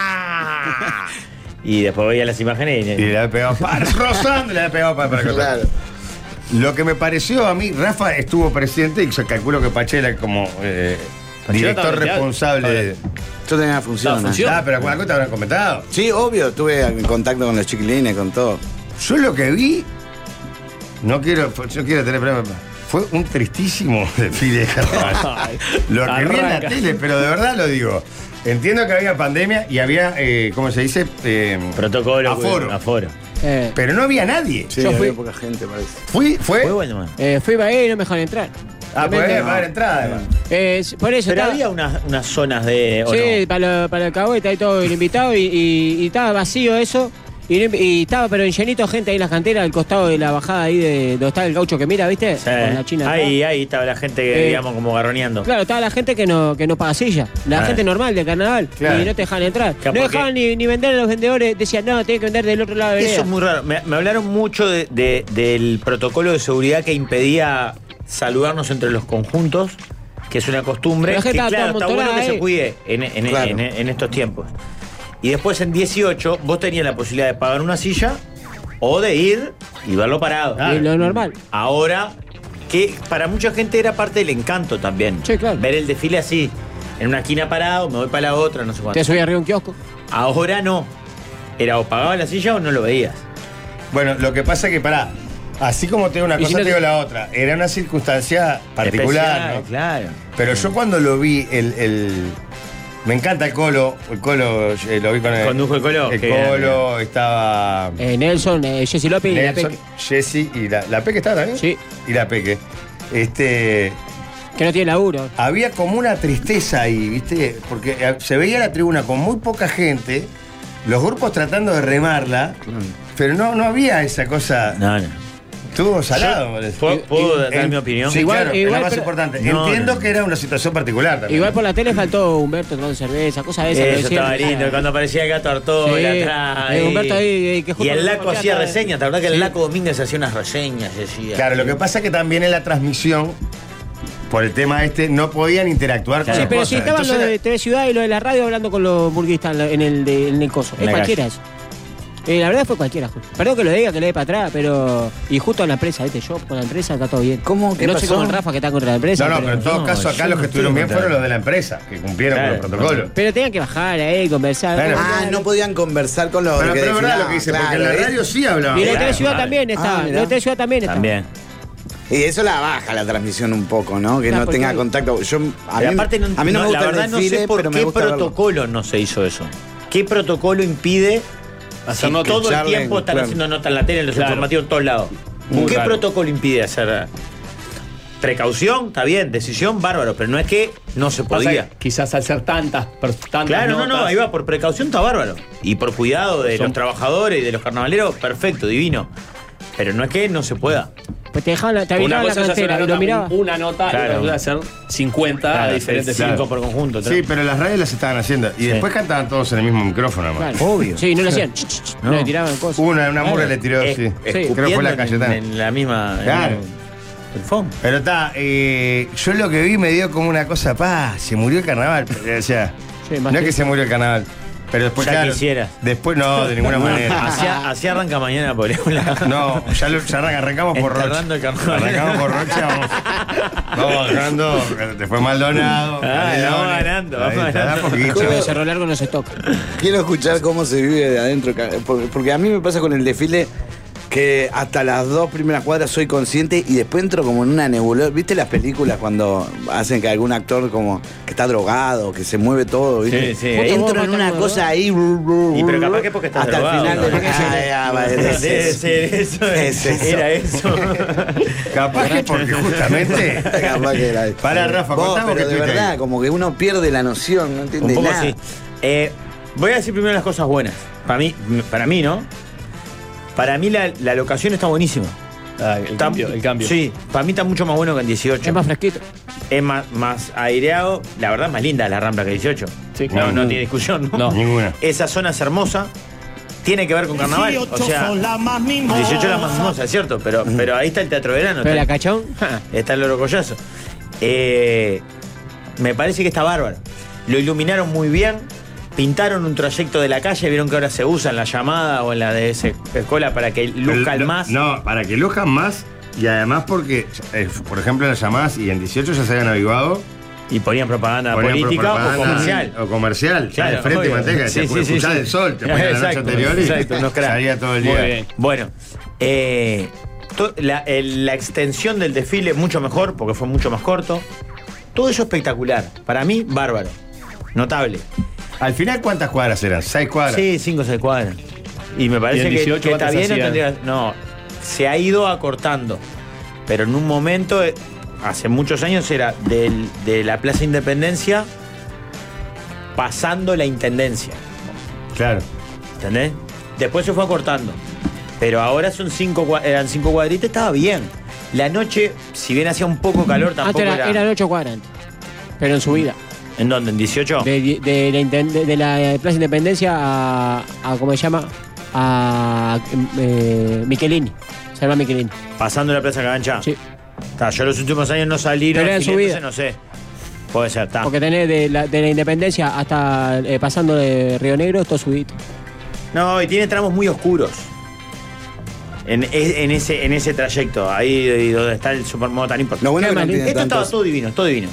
Y después veía las imágenes Y y... le había pegado rozando, le había pegado para acá. Claro. Lo que me pareció a mí, Rafa estuvo presente y se calculo que Pachela como director estaba responsable de... Yo tenía función. La función. Ah, pero alguna cosa te habrán comentado. Sí, obvio, tuve en contacto con los chiquilines, con todo. Yo lo que vi, yo quiero tener problemas. Fue un tristísimo desfile de carnaval. Lo que vi en la Arranca. tele, pero de verdad lo digo. entiendo que había pandemia y había, ¿cómo se dice? Protocolo. Aforo. Aforo. Pero no había nadie. Sí, Yo había fui. poca gente, parece. Fue. Fue bueno, man. Fui para ahí y no me dejaron entrar. Ah, pues Tremendo. va a haber entrada, además. Por eso Pero estaba- había unas zonas de. ¿o Sí, no? para el cagüete ahí todo el invitado y estaba vacío eso. Y estaba pero en llenito gente ahí en las canteras, al costado de la bajada ahí de donde está el gaucho que mira, ¿viste? Sí. Con la China. Ahí estaba la gente, digamos, como garroneando. Claro, estaba la gente que no paga silla. La Ah. gente normal de carnaval. Claro. Y no te dejaban entrar. Claro, No porque- dejaban ni vender a los vendedores. Decían, no, tenés que vender del otro lado de la Eso vereda. es muy raro. Me hablaron mucho del protocolo de seguridad que impedía saludarnos entre los conjuntos, que es una costumbre. La gente Que, estaba claro, toda está bueno que amontonada se ahí. cuide Claro. en estos tiempos. Y después en 18 vos tenías la posibilidad de pagar una silla o de ir y verlo parado. Y lo normal. Ahora, que para mucha gente era parte del encanto también. Sí, claro. Ver el desfile así, en una esquina parado, me voy para la otra, no sé cuánto. Te subí arriba a un kiosco. Ahora no. Era o pagabas la silla o no lo veías. Bueno, lo que pasa es que, pará, así como te digo una Y cosa, si no te te- digo la otra. Era una circunstancia particular, Especial, ¿no? Claro. Pero yo cuando lo vi, me encanta el Colo lo vi con el. Condujo el Colo, El qué Colo, estaba. Nelson, Jesse López y la Nelson, Peque. Jesse y la Peque estaba también. Sí. Y la Peque. Que no tiene laburo. Había como una tristeza ahí, ¿viste? Porque se veía la tribuna con muy poca gente, los grupos tratando de remarla, pero no había esa cosa. No, no. Estuvo salado, me parece. ¿Puedo dar mi opinión? Sí, Igual- claro, es igual, la más pero- importante. No, Entiendo no. que era una situación particular también. Igual por la tele faltó Humberto tomando cerveza, cosas de esas. Eso que estaba decían. lindo, cuando aparecía el gato Artola Sí, atrás. Humberto ahí, que justo y el lo Laco marcaba hacía atrás. reseñas, ¿te acordás que el Sí. Laco Domínguez hacía unas reseñas? Decía. Claro, lo que pasa es que también en la transmisión, por el tema no podían interactuar con Claro. Sí, las pero cosas. si estaban Entonces los de TV Ciudad y los de la radio hablando con los burguistas en el coso. En Es la cualquiera eso. La verdad fue cualquiera, Julio. Perdón que lo diga, que le dé para atrás, pero. Y justo en la empresa, ¿viste? Yo con la empresa está todo bien. ¿Cómo? ¿Qué No sé pasó? cómo el Rafa que está contra la empresa. No, pero en todo no, caso acá yo los no que estuvieron estoy bien contra. fueron los de la empresa, que cumplieron Claro, con los protocolos. Pero tenían que bajar ahí, conversar. Bueno, Ah, no podían conversar con los Pero que es verdad desfilaban, lo que dice, porque claro, en la ¿ves? radio sí hablaban. Y los de Claro, TV Ciudad claro. también estaba. mirá. Los de TV Ciudad también estaba. También. Y eso la baja la transmisión un poco, ¿no? Que No, no porque- tenga contacto. Yo, a Pero mí, aparte, a mí no me gusta la verdad el no desfile, sé por pero me qué gusta verlo. protocolo no se hizo eso. ¿Qué protocolo impide Hacer si notas? todo el charlen, tiempo están claro. haciendo nota en la tele, en los Claro. informativos, en todos lados? Muy ¿Qué raro. protocolo impide hacer? Precaución, está bien, decisión, bárbaro, pero no es que no se Pasa podía. que quizás al ser tantas Claro, no, notas, ahí va, por precaución está bárbaro. Y por cuidado de Son- los trabajadores y de los carnavaleros, perfecto, divino. Pero no es que no se pueda. Pues te dejaban te Una habilitaban la cosa es hacer cantera y una lo miraba. nota, una nota Claro. y otra cosa es hacer 50 a Claro, diferentes cinco cinco. por conjunto. Sí, pero las radios las estaban haciendo. Y después cantaban todos en el mismo micrófono, además. Claro. Obvio. Sí, no le hacían. No, No. le tiraban cosas. Una Claro. murga le tiró, sí. Escupiendo Creo que fue la en- Cayetana. en la misma. Claro. El fondo. Pero está, yo lo que vi me dio como una cosa, se murió el carnaval. O sea, Sí, más no es que- que se murió el carnaval. Pero después, Ya claro, quisieras. después no, de ninguna manera. Así arranca mañana, por ejemplo. No, ya arrancamos por Rocha. Enterrando el carnaval. Arrancamos por Rocha, vamos ganando. Te fue Maldonado. Vamos ganando, vamos Ahí está, da ganando. poquito. Pero Cerro Largo no se toca. Quiero escuchar cómo se vive de adentro. Porque a mí me pasa con el desfile que hasta las 2 primeras cuadras soy consciente y después entro como en una nebulosa. ¿Viste las películas cuando hacen que algún actor como que está drogado, que se mueve todo? ¿viste? Sí, sí. Entro en una cosa ahí. Y pero capaz que porque estás hasta drogado, el final ¿no? de Debe ser eso. Es eso. Era eso. Capaz que porque justamente. Capaz que era eso. Para, Rafa, Vos, contamos pero que de tuviste verdad, ahí. como que uno pierde la noción, no entiende Un poco nada. así. Voy a decir primero las cosas buenas. Para mí, ¿no? Para mí la locación está buenísima. Ah, el cambio. Sí, para mí está mucho más bueno que en 18. Es más fresquito. Es más aireado. La verdad, más linda la Rambla que 18. Sí, No, claro. no tiene discusión, ¿no? No. Ninguna. Esa zona es hermosa. Tiene que ver con carnaval. O sea, 18 es la más mimosa, es cierto. Pero ahí está el Teatro Verano. Pero la Está, cachón. está el Loro Collazo. Me parece que está bárbaro. Lo iluminaron muy bien. Pintaron un trayecto de la calle. Vieron que ahora se usa en la llamada o en la de escuela para que luzcan más. No, para que luzcan más. Y además porque, por ejemplo, en las llamadas y en 18 ya se habían avivado. Y ponían propaganda Ponían política propaganda o comercial. O comercial. Claro, de frente y obvio. manteca. Sí, te sí, sí, escuchás sí. el sol. Te ponías la noche Exacto, anterior y exacto, unos cracks. salía todo el Muy día. bien. Bueno, la extensión del desfile mucho mejor porque fue mucho más corto. Todo eso espectacular. Para mí, bárbaro. Notable. Al final, ¿cuántas cuadras eran? 6 cuadras. Sí, 5 o 6 cuadras. Y me parece en 18 que está cuántas bien, no hacían? tendría. No, se ha ido acortando. Pero en un momento, hace muchos años, era de la Plaza Independencia pasando la Intendencia. Claro. ¿Entendés? Después se fue acortando. Pero ahora eran 5 cuadritas, estaba bien. La noche, si bien hacía un poco calor, tampoco Antes eran 8 cuadras antes. Pero en subida. ¿En dónde? ¿En 18? De la Plaza Independencia a ¿cómo se llama? A Michelini. Se llama Michelini. Pasando la Plaza Cagancha. Sí. Yo los últimos años no salí, Pero era en subida. entonces no sé. Puede ser, está. Porque tenés de la Independencia hasta pasando de Río Negro, todo subidito. No, y tiene tramos muy oscuros. En ese trayecto, ahí donde está el supermodo tan importante. Lo bueno es que no Esto tiene Esto estaba tantos- todo divino, todo divino.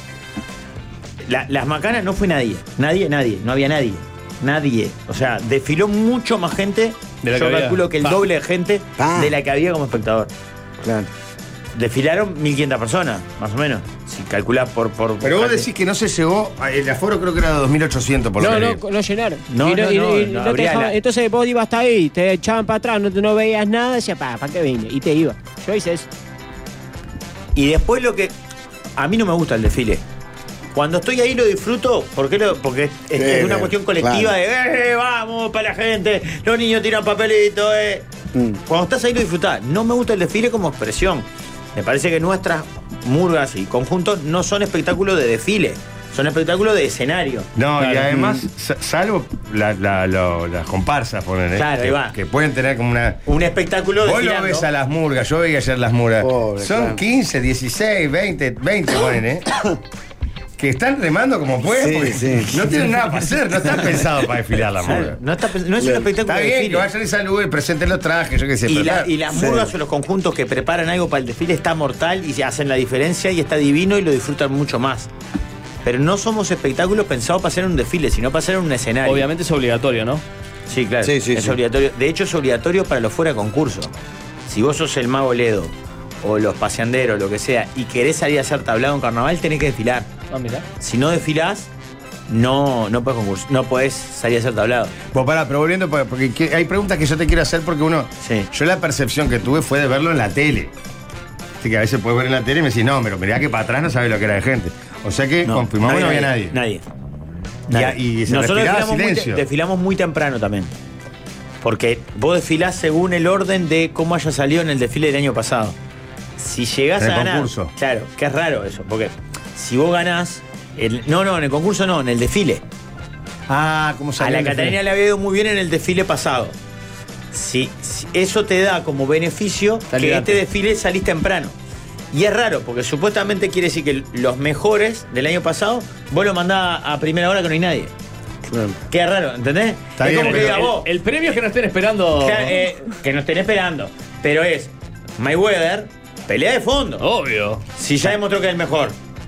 Las macanas no fue nadie. Nadie, no había nadie. Nadie. O sea, desfiló mucho más gente. De la Yo que había. calculo que el doble de gente de la que había como espectador. Claro. Desfilaron 1.500 personas, más o menos. Si calculás por Pero vos decís que no se llegó. El aforo creo que era de 2.800 por lo No, que no llenaron. No, Y no te habría dejaban- la- Entonces vos ibas hasta ahí, te echaban para atrás, no veías nada, decías, ¿para qué vine? Y te iba. Yo hice eso. Y después lo que. A mí no me gusta el desfile. Cuando estoy ahí lo disfruto porque es una cuestión colectiva de vamos para la gente, los niños tiran papelitos. Cuando estás ahí lo disfrutás. No me gusta el desfile como expresión. Me parece que nuestras murgas y conjuntos no son espectáculos de desfile, son espectáculos de escenario. No, y Claro. además, salvo las comparsas, ponen, Claro, ahí va. que pueden tener como una. Un espectáculo de Vos lo ves a las murgas, yo veía ayer las murgas. Pobre, Son claro. 15, 16, 20 ponen, que están remando como pueden, Sí, porque sí. no tienen nada para hacer, no están pensados para desfilar la murga. No es un espectáculo Está de bien desfile. que vayan y saluden, presenten los trajes, yo qué sé. Y, pero claro. y las murgas o los conjuntos que preparan algo para el desfile está mortal y se hacen la diferencia y está divino y lo disfrutan mucho más. Pero no somos espectáculos pensados para hacer un desfile, sino para hacer un escenario. Obviamente es obligatorio, ¿no? Sí, claro. Sí, sí, es sí. obligatorio. De hecho, es obligatorio para los fuera de concurso. Si vos sos el Mago Ledo o los paseanderos, lo que sea, y querés salir a hacer tablado en carnaval, tenés que desfilar. Ah, mirá. Si no desfilás, no podés concurso, no podés salir a hacer tablado. Vos pará, pero volviendo, porque hay preguntas que yo te quiero hacer porque uno. Sí. Yo la percepción que tuve fue de verlo en la tele. Así que a veces puedes ver en la tele y me decís, no, pero mirá que para atrás no sabes lo que era de gente. O sea que confirmamos que no había nadie. Nadie. Y se Nosotros respiraba desfilamos silencio. desfilamos muy temprano también. Porque vos desfilás según el orden de cómo haya salido en el desfile del año pasado. Si llegás En el a ganar. concurso. Claro, que es raro eso. Porque si vos ganás. No, en el concurso no, en el desfile. Ah, ¿cómo A salió? la Catalina le había ido muy bien en el desfile pasado. Si eso te da como beneficio Salí que antes. este desfile salís temprano. Y es raro, porque supuestamente quiere decir que los mejores del año pasado, vos lo mandás a primera hora que no hay nadie. Qué raro, ¿entendés? Está es bien, como que pero diga vos. El premio es que no estén esperando. Que no estén esperando. Pero es Mayweather, pelea de fondo. Obvio. Si ya demostró que es el mejor.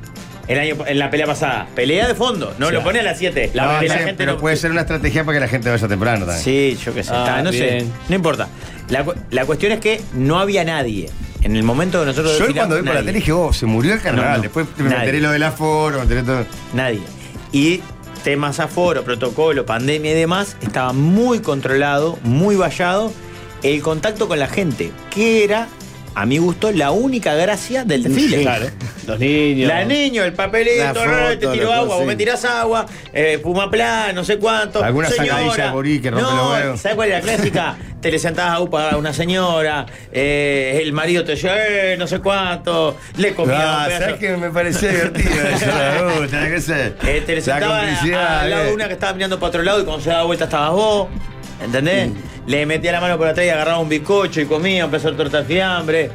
En la pelea pasada. Pelea de fondo. No lo pone a las 7. No, La está bien, gente pero no- puede ser una estrategia para que la gente vaya temprano también. Sí, yo qué sé. Ah, no sé. bien. No importa. La cuestión es que no había nadie. En el momento que nosotros Yo desfilamos, cuando vi por la nadie. tele dije, oh, se murió el carnaval. No, no. Después me Nadie. enteré lo del aforo, me enteré todo. Nadie. Y temas aforo, protocolo, pandemia y demás, estaba muy controlado, muy vallado el contacto con la gente, que era, a mi gusto, la única gracia del desfile. Claro. Los niños. La niño, el papelito, La foto, te tiro la agua, cosa, vos me sí. tirás agua, puma plan, no sé cuánto. Alguna Señora, sacadilla de borí que rompe los huevos. ¿sabes cuál es la clásica? Te le sentás a UPA a una señora, el marido te dice, no sé cuánto, le comía un pedazo. ¿Sabes qué me pareció divertido eso? Me gusta, qué sé. Te le La sentaba complicidad. al lado de una que estaba mirando para otro lado y cuando se daba vuelta estabas vos. ¿Entendés? Le metía la mano por atrás y agarraba un bizcocho y comía, empezó a torta de fiambre.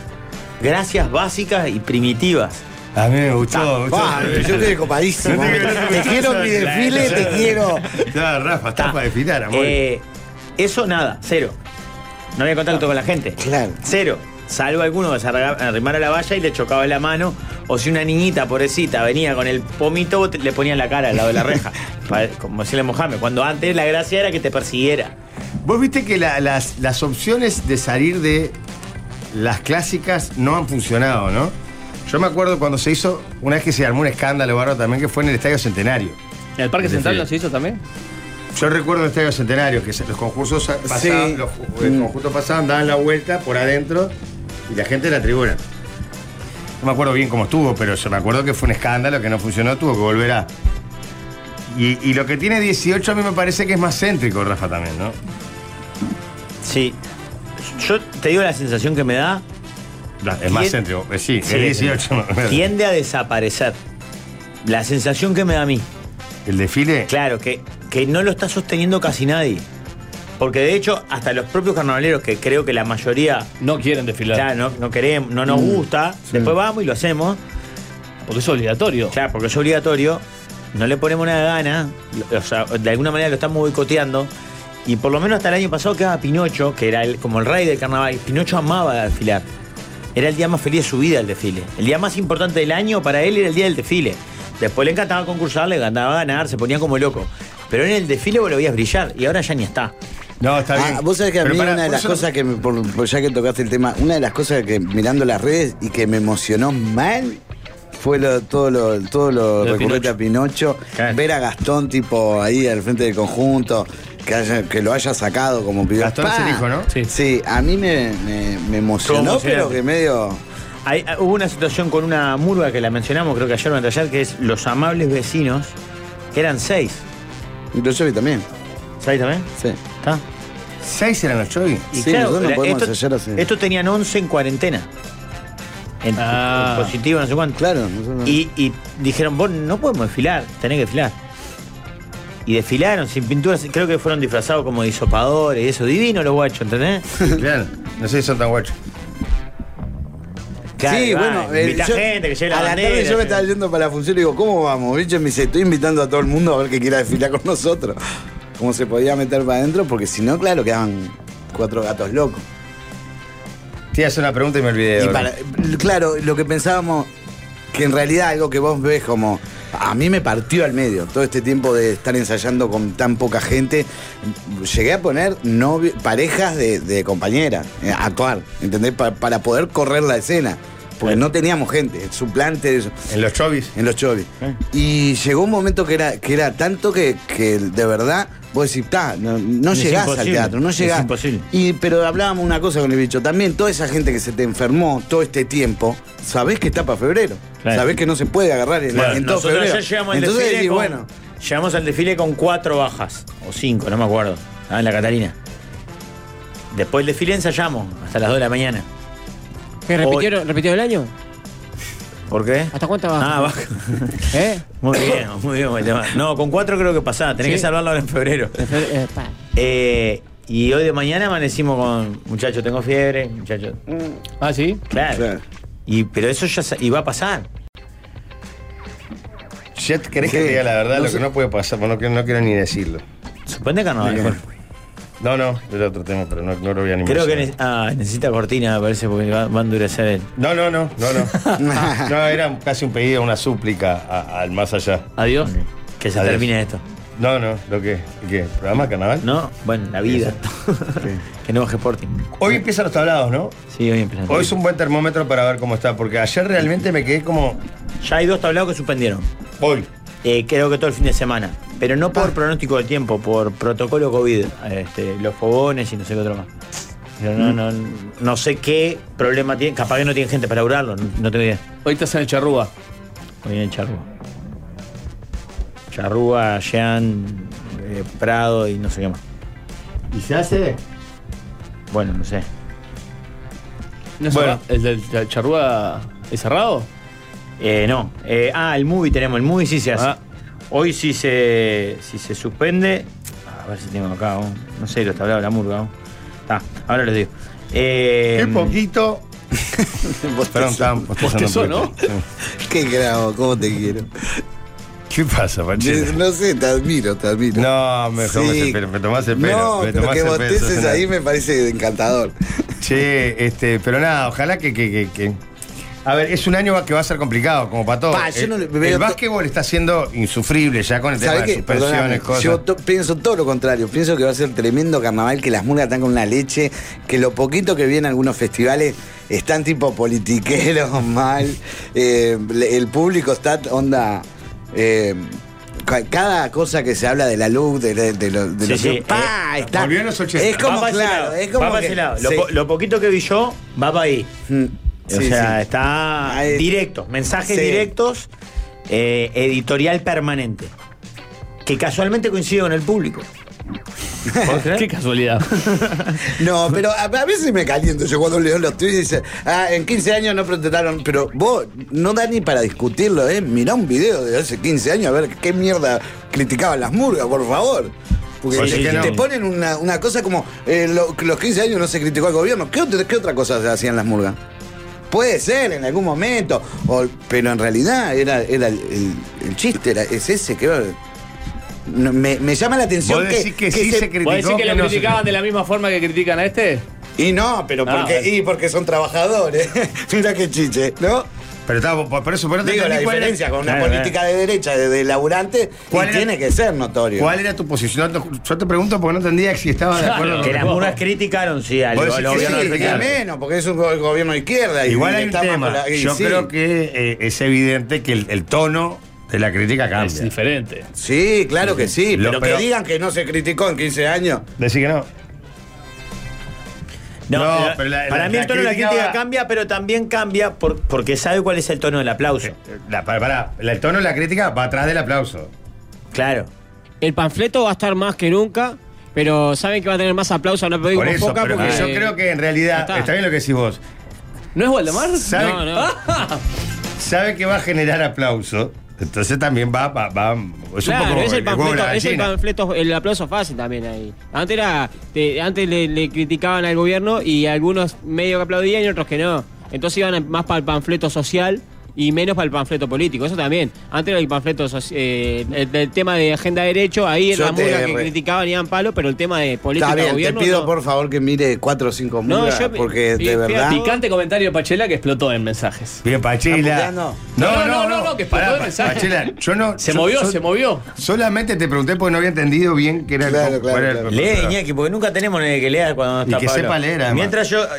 Gracias básicas y primitivas. A mí me gustó. me gustó. Yo estoy copadísimo. Te quiero en mi desfile, te quiero. No, Rafa, estás para desfilar, amor. Eso nada, cero. No había contacto con la gente. Claro. Cero. Salvo alguno que se arrimara a la valla y le chocaba la mano. O si una niñita, pobrecita, venía con el pomito, vos le ponían la cara al lado de la reja. Como decirle Mohamed. Cuando antes la gracia era que te persiguiera. Vos viste que las opciones de salir de las clásicas no han funcionado, ¿no? Yo me acuerdo cuando se hizo, una vez que se armó un escándalo, barro, también, que fue en el Estadio Centenario. ¿En el Parque El Central desfile. no se hizo también? Yo recuerdo el Estadio Centenario, que los concursos pasaban, Sí. los conjuntos pasaban, daban la vuelta por adentro y la gente en la tribuna. No me acuerdo bien cómo estuvo, pero yo me acuerdo que fue un escándalo, que no funcionó, tuvo que volver a. Y lo que tiene 18 a mí me parece que es más céntrico, Rafa, también, ¿no? Sí. Yo te digo la sensación que me da. Es más céntrico, sí, Sí, es 18. Tiende a desaparecer. La sensación que me da a mí. El desfile. Claro, que no lo está sosteniendo casi nadie. Porque de hecho, hasta los propios carnavaleros, que creo que la mayoría No quieren desfilar. claro, no queremos, no nos gusta, después vamos y lo hacemos. Porque es obligatorio. Claro, porque es obligatorio, no le ponemos nada de gana, o sea, de alguna manera lo estamos boicoteando. Y por lo menos hasta el año pasado quedaba Pinocho, que era como el rey del carnaval. Pinocho amaba desfilar. Era el día más feliz de su vida el desfile. El día más importante del año para él era el día del desfile. Después le encantaba concursar, le encantaba ganar, se ponía como loco. Pero en el desfile vos lo veías brillar y ahora ya ni está. No, está bien. Vos sabés que a Pero mí pará, una de por las eso- cosas que, ya que tocaste el tema, una de las cosas que mirando las redes y que me emocionó mal fue todo lo Lo de recurrente a Pinocho, Claro. ver a Gastón tipo ahí al frente del conjunto, que lo haya sacado como pidió. Gastón es el hijo, ¿no? Sí. Sí, a mí me emocionó, Estuvo pero emocionante. que medio... Hubo una situación con una murga que la mencionamos, creo que ayer o anteayer, que es los amables vecinos, que eran 6. Yo vi también, ¿Sabes también? sí. ¿Está? 6 eran los Choy. Y Sí, nosotros no podemos ensayar así. estos tenían 11 en cuarentena. En positivo, no sé cuánto. Claro, nosotros no. Y dijeron, vos no podemos desfilar, tenés que desfilar. Y desfilaron sin pinturas, creo que fueron disfrazados como de disopadores y eso. Divino los guachos, ¿entendés? Claro, no sé si son tan guachos. Claro, Sí, va, bueno, invita yo- gente que lleve la a la bandera. tarde yo me estaba yendo para la función y digo, ¿cómo vamos? Bicho, me dice, estoy invitando a todo el mundo a ver que quiera desfilar con nosotros. Cómo se podía meter para adentro, porque si no, claro, quedaban 4 gatos locos. Te iba a hacer una pregunta y me olvidé. Y ahora. claro, lo que pensábamos, que en realidad algo que vos ves como... A mí me partió al medio todo este tiempo de estar ensayando con tan poca gente. Llegué a poner parejas de compañeras a actuar, ¿entendés? Para poder correr la escena. Porque no teníamos gente, suplante En los chovis. en los chovis. Y llegó un momento que era tanto que de verdad vos decís, no Es llegás al imposible, teatro, no es llegás. imposible. Pero hablábamos una cosa con el bicho, también toda esa gente que se te enfermó todo este tiempo, sabés que está para febrero. Claro. Sabés que no se puede agarrar en todo Nosotros febrero. ayer llegamos al Entonces desfile decís, con, bueno, llegamos al desfile con 4 bajas, o 5, no me acuerdo, en la Catalina. Después del desfile ensayamos hasta las 2 de la mañana. ¿Qué, repitió el año? ¿Por qué? ¿Hasta cuánto baja? Ah, baja. ¿Eh? Muy bien el tema. No, con 4 creo que pasaba, tenés Sí. que salvarlo ahora en febrero. Y hoy de mañana amanecimos con, muchachos, tengo fiebre, muchachos. Ah, sí. Claro. claro. Pero eso ya iba a pasar. ¿Ya querés que te diga la verdad? No Lo sé. que no puede pasar, pues no quiero ni decirlo. Suspende carnaval. Bien. Jorge. No, era otro tema, pero no lo voy a ni Creo que mencionar. necesita cortina, me parece, porque va a endurecer el. No. No, era casi un pedido, una súplica al más allá. Adiós. Que se Adiós. termine esto. No, ¿qué? ¿Programa de carnaval? ¿No? Bueno, la vida. Que no baje Sporting. Hoy empiezan los tablados, ¿no? Sí, hoy empieza. Hoy es un buen termómetro para ver cómo está, porque ayer realmente me quedé como. Ya hay 2 tablados que suspendieron. Hoy. Creo que todo el fin de semana. Pero no por pronóstico del tiempo, por protocolo COVID. Los fogones y no sé qué otro más. Pero no sé qué problema tiene. Capaz que no tienen gente para laburarlo, no tengo idea. Hoy estás en el Charrúa. Hoy en Charrúa. Charrúa, Jean, Prado y no sé qué más. ¿Y se hace? Bueno, no sé. ¿No es Bueno. cerrado? ¿El del Charrúa es cerrado? No. El movie tenemos. El movie sí se hace. Ah. Hoy sí se suspende. A ver si tengo acá. No sé, los tablados de la murga. Ahora les digo. Qué poquito. Vos Perdón, estaban Bostezó, ¿no? Sí. qué grabo, cómo te quiero. ¿Qué pasa, Pachito? No sé, te admiro. No, me tomás el pelo. No, me pero tomás que el pelo, bosteces sos ahí una- me parece encantador. Che, pero nada, ojalá que. A ver, es un año que va a ser complicado, como para todos. Yo no le El veo- básquetbol está siendo insufrible ya con el tema ¿Sabés de qué? suspensiones, Perdóname, cosas. yo pienso todo lo contrario. Pienso que va a ser tremendo carnaval, que las murgas están con una leche, que lo poquito que vi en algunos festivales están tipo politiqueros mal. El público está onda. cada cosa que se habla de la luz, de los sí. está. Volvió a los 80. Es como Va para ese claro, lado, es como va para que- ese lado. sí. Lo poquito que vi yo, va para ahí. O Sí, sea, sí. está Ahí- directos, mensajes Sí. directos, editorial permanente. Que casualmente coincide con el público. ¿Podés creer? Qué casualidad. No, pero a veces me caliento yo cuando leo los tweets y dice, en 15 años no protestaron, pero vos no da ni para discutirlo, ¿eh? Mirá un video de hace 15 años a ver qué mierda criticaban las murgas, por favor. Porque Oye, que te no. ponen una cosa como los 15 años no se criticó al gobierno. ¿Qué otra cosa se hacían las murgas? Puede ser en algún momento, pero en realidad era el chiste, es ese que... Me llama la atención Vos decís que sí se criticó. ¿Vos decís que lo no se- criticaban de la misma forma que critican a este? Y no, pero porque son trabajadores. Mira qué chiche, ¿no? Pero está, por eso, pero no te Digo, la entendí cuál era- diferencia con una Claro, política de derecha, de laburante, ¿Cuál y era- tiene que ser notorio. ¿Cuál era tu posición? Yo te pregunto porque no entendía si estaba de acuerdo. Que las murgas criticaron, sí, al Vos decís que gobierno sí, del Y claro. presidente. menos, porque es un gobierno de izquierda. y Igual hay un está bajo tema. la- y Yo sí. creo que es evidente que el tono de la crítica Es cambia. diferente. Sí, claro que sí, pero pero- que digan que no se criticó en 15 años. Decir que no. No, No, pero pero para mí el tono de la crítica crítica va- cambia, pero también cambia porque sabe cuál es el tono del aplauso. El tono de la crítica va atrás del aplauso. Claro. El panfleto va a estar más que nunca, pero saben que va a tener más aplauso, no Por eso, poca pero porque que yo creo que en realidad, está. está bien lo que decís vos, ¿No es Waldemar? sabe, No, no. sabe que va a generar aplauso, entonces también va es un Claro, poco es el huevo de la panfleto, es el gallina. panfleto, el aplauso fácil también ahí. Antes le criticaban al gobierno y algunos medio que aplaudían y otros que no. Entonces iban más para el panfleto social y menos para el panfleto político. Eso también. Antes era el panfleto el tema de agenda de derecho, ahí Yo era la murga te que re- criticaban y daban palo, pero el tema de política Está bien, te gobierno. pido no. por favor que mire 4 o 5 No, murgas, yo- porque y de verdad... fíjate, Picante comentario de Pachela que explotó en mensajes. Bien, Pachela. ¿Están puteando? No, que explotó el mensaje. Pachela, yo no. Se yo- movió, yo se movió. Solamente te pregunté porque no había entendido bien qué era Claro, el claro, cuál era el claro. protocolo. Lee, Iñaki, porque nunca tenemos nadie que lea cuando Y está que Pablo. sepa leer, además. Mientras yo,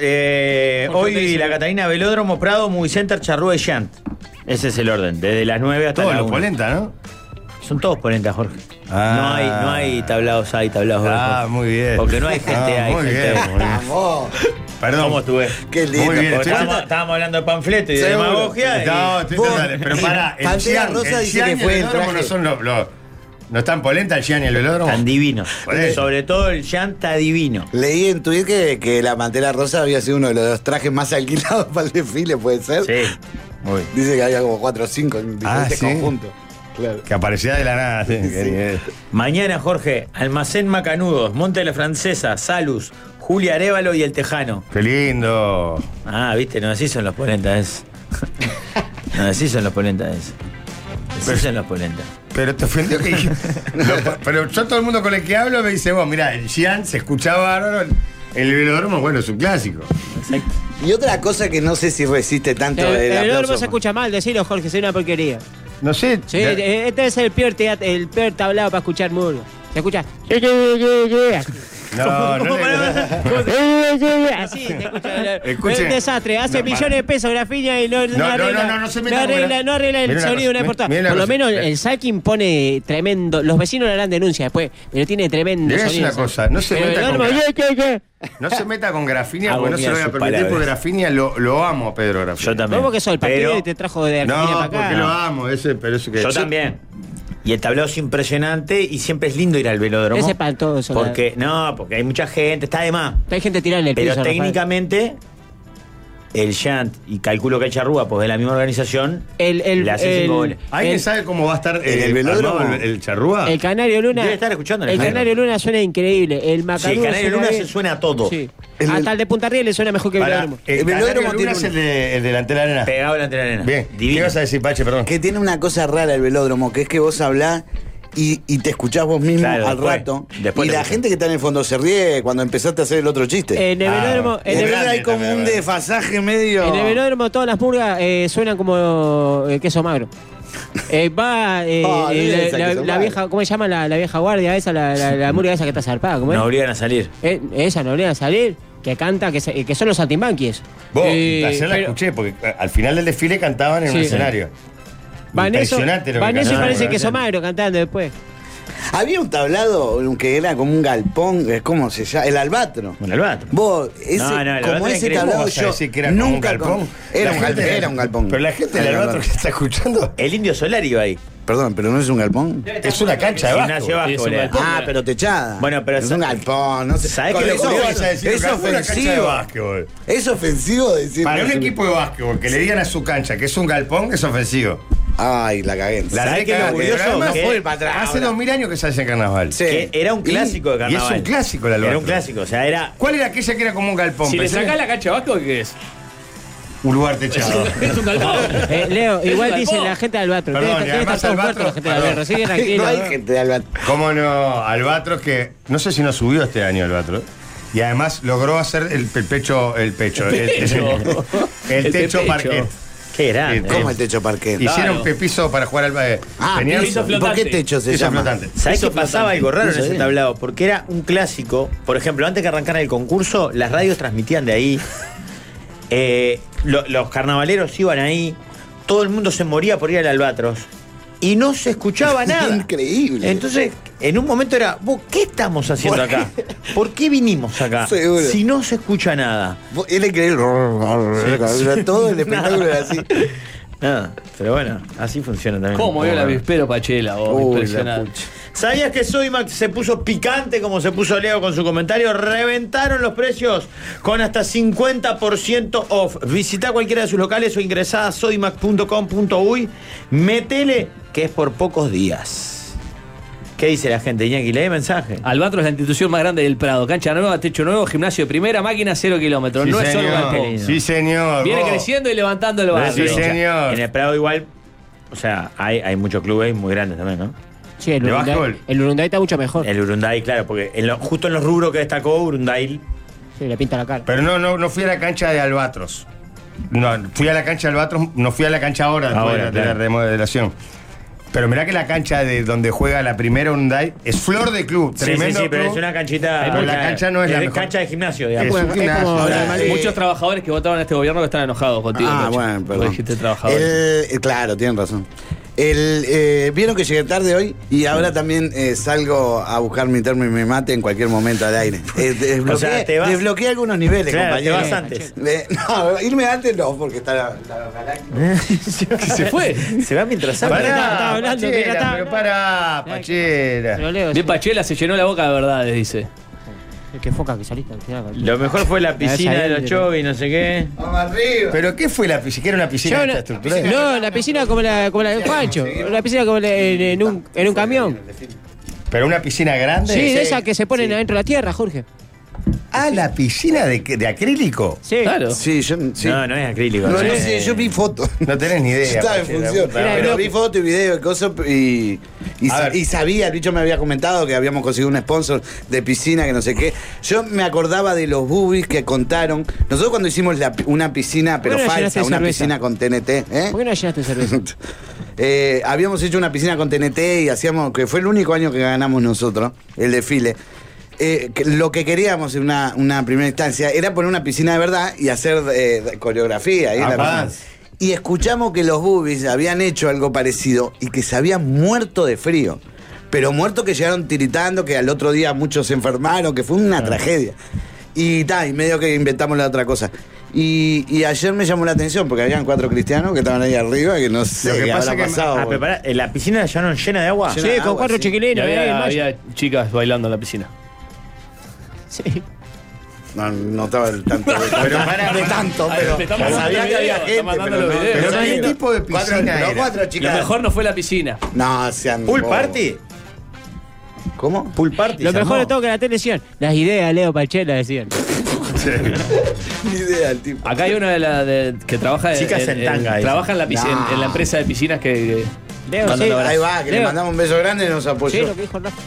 hoy la Catalina Velódromo, Prado, Movie Center, Charrúa y Shant. Ese es el orden, desde las 9 hasta Todos la los 1. polenta, ¿no? Son todos polentas, Jorge. Ah. No hay tablados A y tablados B. Ah, Jorge. muy bien. Porque no hay gente Ah, hay muy gente bien, B. muy bien. Vamos. Perdón. ¿Cómo estuve? Qué lindo. Muy bien, Porque estoy- estábamos hablando de panfleto y de Seguro. demagogia. No, estoy Vos- dale, pero pará, el Pantera Gian, Rosa el dice Gian que y el fue el velódromo traje. no son no están polenta el Gian y el velódromo. Tan divinos. Por eso. Sobre todo el Shant está divino. Leí en Twitter que la Pantera Rosa había sido uno de los trajes más alquilados para el desfile, ¿puede ser? Sí. Muy. Dice que había como 4 o 5 en diferentes ¿sí? conjuntos. Claro. Que aparecía de la nada. Sí, qué nivel. Mañana, Jorge, Almacén Macanudos, Monte de la Francesa, Salus, Julia Arévalo y El Tejano. Qué lindo. Ah, viste, no así son los polentas. No así son los polentas. Así son los polentas. Pero te ofendió que dije. Pero yo todo el mundo con el que hablo me dice, vos, mirá, el Gian se escuchaba bárbaro, el velódromo, bueno, es un clásico. Exacto. Y otra cosa que no sé si resiste tanto El el velódromo aplauso. se escucha mal, decilo, Jorge, soy una porquería. No sé. Sí, ya- este es el peor tablado para escuchar murga. Se escucha. no, no, Así, se escucha. Escuche. Es un desastre. Hace No, millones de pesos Grafiña y no arregla. no se meta con no arregla el Mira una sonido, cosa, no importa. mira una Por lo cosa. menos el Salkin pone tremendo. Los vecinos le harán denuncia después, pero tiene tremendo Le voy a decir sonido. una cosa, no se Pero meta el con velódromo, No se meta con Grafinia Hago porque no se lo voy mías a sus permitir palabras. porque Grafinia lo amo a Pedro Grafinia. Yo también. ¿Cómo que soy el partido Pero y te trajo de Argentina No, para acá? porque lo amo, pero eso que yo también. Y el tablado es impresionante y siempre es lindo ir al velódromo. Es espantoso, Porque hay mucha gente, está de más. Hay gente tirada en el Pero piso. Rafael. técnicamente, el Shant y calculo que el Charrúa, pues de la misma organización, le hace 5 goles. ¿Alguien sabe cómo va a estar el velódromo? armado el charrúa? El Canario Luna. Debe estar escuchando en el El Canario. Canario Luna suena increíble. El Sí, Macanudo. el Canario Luna bien. se suena a todo. Sí. El- Hasta el de Punta Riel le suena mejor que el velódromo. El El velódromo velódromo tiene es el delante de la arena. Pegado delante de la arena. Bien. ¿Qué Divino. ibas a decir, Pache? Perdón. Que tiene una cosa rara el velódromo, que es que vos hablás y te escuchás vos mismo Claro, al después. rato. Después y te la escuchás. gente que está en el fondo se ríe cuando empezaste a hacer el otro chiste. En el velódromo. En el velódromo hay como también, un ¿verdad? desfasaje medio. En el velódromo todas las murgas suenan como queso magro. Va esa queso la magro. vieja, ¿cómo se llama la vieja guardia esa, la murga esa que está zarpada? ¿Cómo es? Nos obligan a salir. Esa no obliga a salir, que canta, que son los saltimbanquis. Vos, ayer la escuché porque al final del desfile cantaban en un Sí. escenario. Impresionante lo que Vanessa cantaba, parece ¿no? que Somagro cantando después. Había un tablado que era como un galpón, ¿cómo se llama? El albatro. Un albatro. Vos, ese, No, el como albatro ese era tablado ¿Cómo vas a yo decir que era como un nunca galpón? Era La un galpón, gente- era un galpón. Pero la gente del albatro que está escuchando El Indio Solar iba ahí. Perdón, pero no es un galpón. es una cancha de Gimnasio básquet. básquet, Es un galpón. Ah, pero techada. Bueno, pero es un galpón, no sé. ¿Sabés Con qué eso- lo que vas a decir? es Una cancha de ofensivo. básquetbol. Es ofensivo decir. Para que un es equipo de básquetbol que le digan a su cancha que es un galpón es ofensivo. Ay, la cagué. La ¿Sabés qué es lo década curioso? pero además Que fue para atrás. hace 2000 años que se hace en carnaval. Sí. Que era un clásico de Y carnaval. es un clásico el albatro. Era un clásico, o sea, era. ¿Cuál era aquella que era como un galpón? Si le Pensé sacás que- la cancha de básquet, ¿qué es? un lugar techado. Es un galpón. Leo, Es igual un dicen galpón. la gente del Albatro. Perdón, y Debe además estar todos Albatro- muertos la gente del perdón. Albatro. Sigue tranquilo. No hay gente de albatro. ¿Cómo no? Albatros que no sé si no subió este año Albatros. Y además logró hacer el techo parquet. Qué grande. ¿Cómo el techo parquet? Hicieron piso para jugar al tenían piso ¿y por qué flotante. techo se piso llama? flotante. ¿Sabés Piso qué pasaba flotante. algo raro en Eso ese bien. tablado? Porque era un clásico. Por ejemplo, antes que arrancara el concurso, las radios transmitían de ahí. Los carnavaleros iban ahí. Todo el mundo se moría por ir al Albatros. Y no se escuchaba nada. Increíble. Entonces, en un momento era, ¿vos qué estamos haciendo ¿Por qué? acá? ¿Por qué vinimos acá? Seguro. Si no se escucha nada. Era increíble. Todo el espectáculo era así. Nada. Pero bueno, así funciona también. ¿Cómo vio la Vispero Pachela? vos? Uy, la Impresionante. pucha. ¿Sabías que Sodimac se puso picante como se puso Leo con su comentario? Reventaron los precios con hasta 50% off. Visita cualquiera de sus locales o ingresá a sodimac.com.uy. Metele que es por pocos días. ¿Qué dice la gente, Iñaki? Lee mensaje. Albatro es la institución más grande del Prado. Cancha nueva, techo nuevo, gimnasio de primera, máquina 0 kilómetros. Sí, no es solo señor. galpón. Sí, señor. Viene Vos. creciendo y levantando el Sí, barrio. señor. En el Prado igual, o sea, hay muchos clubes muy grandes también, ¿no? Sí, el ¿De básquetbol? Urunday está mucho mejor. El Urunday, claro, porque justo en los rubros que destacó Urunday. Sí, le pinta la cara. Pero no fui a la cancha de Albatros. No, fui a la cancha de Albatros, no fui a la cancha ahora, después Ahora, de la claro. remodelación. Pero mirá que la cancha de donde juega la primera Hyundai es flor de club, Sí, tremendo sí, pero club. es una canchita. Pero la cancha no es la mejor. cancha de gimnasio, Es digamos. un Es gimnasio. como Ahora, la sí. Muchos trabajadores que votaron a este gobierno que están enojados contigo. Ah, Nacho. bueno, Porque perdón. dijiste trabajadores. Claro, tienen razón. Vieron que llegué tarde hoy y ahora también salgo a buscar mi termo y mi mate en cualquier momento al aire. O sea, te vas- Desbloqueé algunos niveles, Claro, te compañero. vas antes. No, irme antes no, porque está la galaxia. Se fue. Se va mientras habla. Estaba hablando, Pachera, mira, está- pero pará, Pero Pachera. Leo, Bien Pachela se llenó la boca de verdades, dice. qué foca que saliste al final. Lo mejor fue la piscina de los chovis, no sé qué. Vamos arriba. ¿Pero qué fue la piscina? ¿Que era una piscina Yo estructural? no, la piscina como la del Juancho. La piscina como en un camión. ¿Pero una piscina grande? Sí, de esas que se ponen adentro de la tierra, Jorge. Ah, la piscina de acrílico. Sí. Claro. Sí, yo sí. No, no es acrílico. No, no es- sé, yo vi fotos. No tenés ni idea. Estaba en Pachera, función. puta madre. Pero vi fotos y videos y cosas A ver. y sabía, el bicho me había comentado que habíamos conseguido un sponsor de piscina, que no sé qué. Yo me acordaba de los boobies que contaron. Nosotros cuando hicimos una piscina, pero ¿Por qué no llenaste falsa, de una cerveza? piscina con TNT, ¿eh? ¿Por qué no llenaste cerveza? Habíamos hecho una piscina con TNT y hacíamos, que fue el único año que ganamos nosotros, el desfile. Lo que queríamos en una primera instancia era poner una piscina de verdad y hacer coreografía ahí en la Ah, piscina. Y escuchamos que los boobies habían hecho algo parecido y que se habían muerto de frío. Pero muertos que llegaron tiritando, que al otro día muchos se enfermaron, que fue una tragedia. Y medio que inventamos la otra cosa. Y ayer me llamó la atención porque habían 4 cristianos que estaban ahí arriba, que no sé Lo que qué pasa habrá que- pasado. Ah, pero pará, ¿la piscina la llenaron llena de agua? Llena Sí, de con agua, 4 sí. Y chiquilinos. había, Maya. había chicas bailando en la piscina. Sí. No estaba el tanto de, Pero pará, de pará. tanto, Ah, pero te estamos sabía mandando que había videos, gente, estamos mandando pero los no. videos. Pero no, ¿qué no. tipo de piscina Cuatro, era? no, 4 Lo chicas. mejor no fue la piscina. No, sean ¿Pool bobos. party? ¿Cómo? ¿Pool party? Lo se mejor armó. de todo que la tele decían. Las ideas, Leo Pachela, decían. Ni idea el tipo. Acá hay una que trabaja Chicas en tanga, dice. trabaja en la, No. en la empresa de piscinas que Leo, mandan sí. un abrazo. Ahí va, que le Leo. mandamos un beso grande y nos Sí, apoyó. lo que dijo Rafa.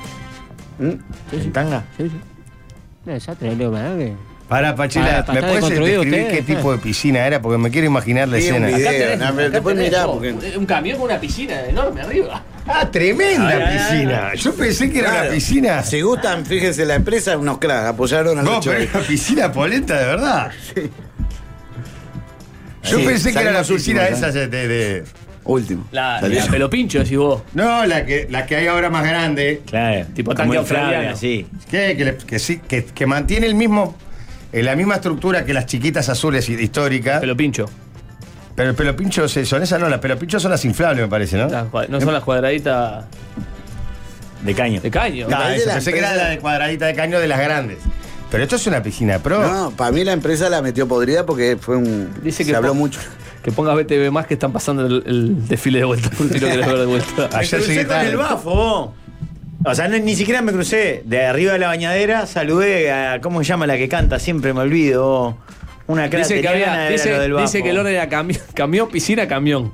¿En tanga? Sí, sí. No, desastre, Leo, ¿verdad? Que- Para, Pachela, Para ¿me estar puedes deconstruido describir usted, qué tipo de piscina era? Porque me quiero imaginar la Vi un escena. video. Acá tenés, No, pero acá después tenés, mirá, oh, porque- un camión con una piscina enorme arriba. Ah, tremenda Ay, ay, piscina. Yo pensé que era Claro. una piscina. Si gustan, fíjense, la empresa, unos cracks, apoyaron a No, los pero chovis. era una piscina polenta de verdad. Yo Sí, pensé que era la salimos piscina últimos, esa de Último. La Salió. pelo pincho, decís vos. No, la que hay ahora más grande. Claro. Tipo como tanque inflable, australiano. así. Que mantiene la misma estructura que las chiquitas azules históricas. Pelo pincho. Pero el pelo pincho son esas, no, las pelo pincho son las inflables, me parece, ¿no? No son las cuadraditas De caño. de caño. Ah, parece eso, la pensé que era empresa- la de cuadradita de caño de las grandes. Pero esto es una piscina pro. No, para mí la empresa la metió podrida porque fue un. Dice que se habló mucho. Que pongas BTV más que están pasando el desfile de vuelta. Si no querés ver de vuelta. Me Ayer crucé llegué con tarde. el bafo, vos. O sea, ni siquiera me crucé. De arriba de la bañadera saludé a. ¿Cómo se llama la que canta? Siempre me olvido. Vos. Una cara Dice que, tenía dice que el orden era camión, piscina, camión.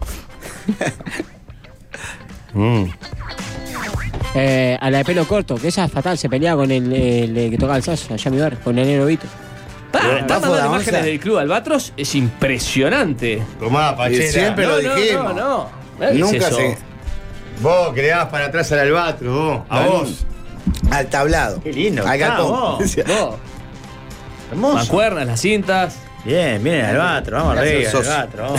A la de pelo corto, que esa es fatal, se pelea con el que toca el saxo, allá en mi bar, con el Nero Vito. Están Bafo dando da imágenes onza. del club Albatros, es impresionante. Tomá, Pachera. Siempre lo dijimos. No. ¿Qué es Nunca eso? se. Vos que le dabas para atrás al albatro, vos. A No, vos. Al tablado. Qué lindo Al está, galpón. vos. Vos, Hermoso. mancuernas, las cintas. Bien, el albatro. Vamos Gracias, arriba, el sos. albatro. Vamos.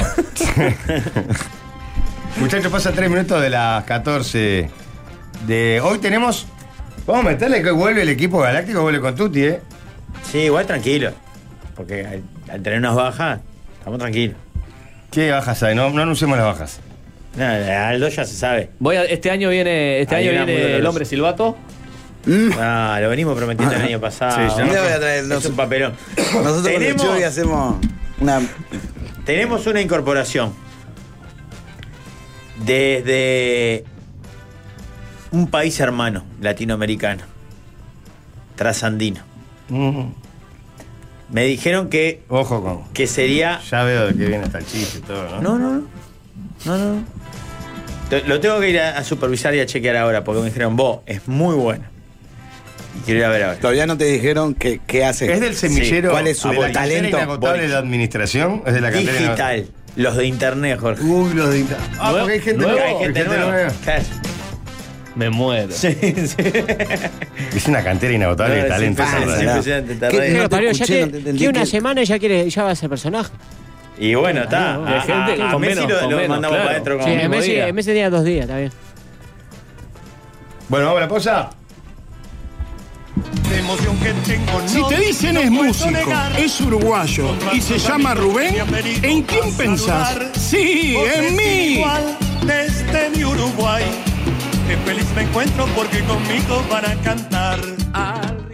Muchachos, pasa 3 minutos de las 14 de hoy tenemos. Vamos a meterle que vuelve el equipo galáctico, vuelve con Tuti, ¿eh? Sí, igual tranquilo. Porque al tener unas bajas, estamos tranquilos. ¿Qué bajas hay? No anunciemos las bajas. Nada, Aldo ya se sabe. Este año viene, Hay una muy el dolorosa. hombre silbato. Ah, lo venimos prometiendo el año pasado. Sí, ya. Un día voy a traer. Es un papelón. Nosotros con el Tenemos- Chuy hacemos una. Tenemos una incorporación desde un país hermano latinoamericano, trasandino. Me dijeron Ojo con. que sería. Ya veo de qué viene hasta el chiste y todo, ¿no? No. Lo tengo que ir a supervisar y a chequear ahora porque me dijeron, vos, es muy bueno. Y quiero ir a ver ahora. Todavía no te dijeron qué hace. Es del semillero. Sí. ¿Cuál es su de la cantera talento? inagotable de administración. Es de la cantera Digital, los de internet, Jorge. Uy, los de internet. Ah, porque hay gente Nuevo, nueva. Hay gente nueva. Claro. Me muero. Sí. Es una cantera inagotable de No, es talento. impresionante, esa es verdad. impresionante, esta ¿Qué? radio. Pero te parió, ya escuché, que, no te entendí que una que- semana ya va a ser personaje. Y bueno, está. Hay gente a con Messi menos, lo con menos, mandamos claro. para adentro Sí, como mismo día. en Messi tenía 2 días, está bien. Bueno, vamos a la pausa. Si te dicen es músico, es uruguayo y se llama Rubén, ¿en quién pensás? Sí, en mí. Desde mi Uruguay, qué feliz me encuentro porque conmigo van a cantar.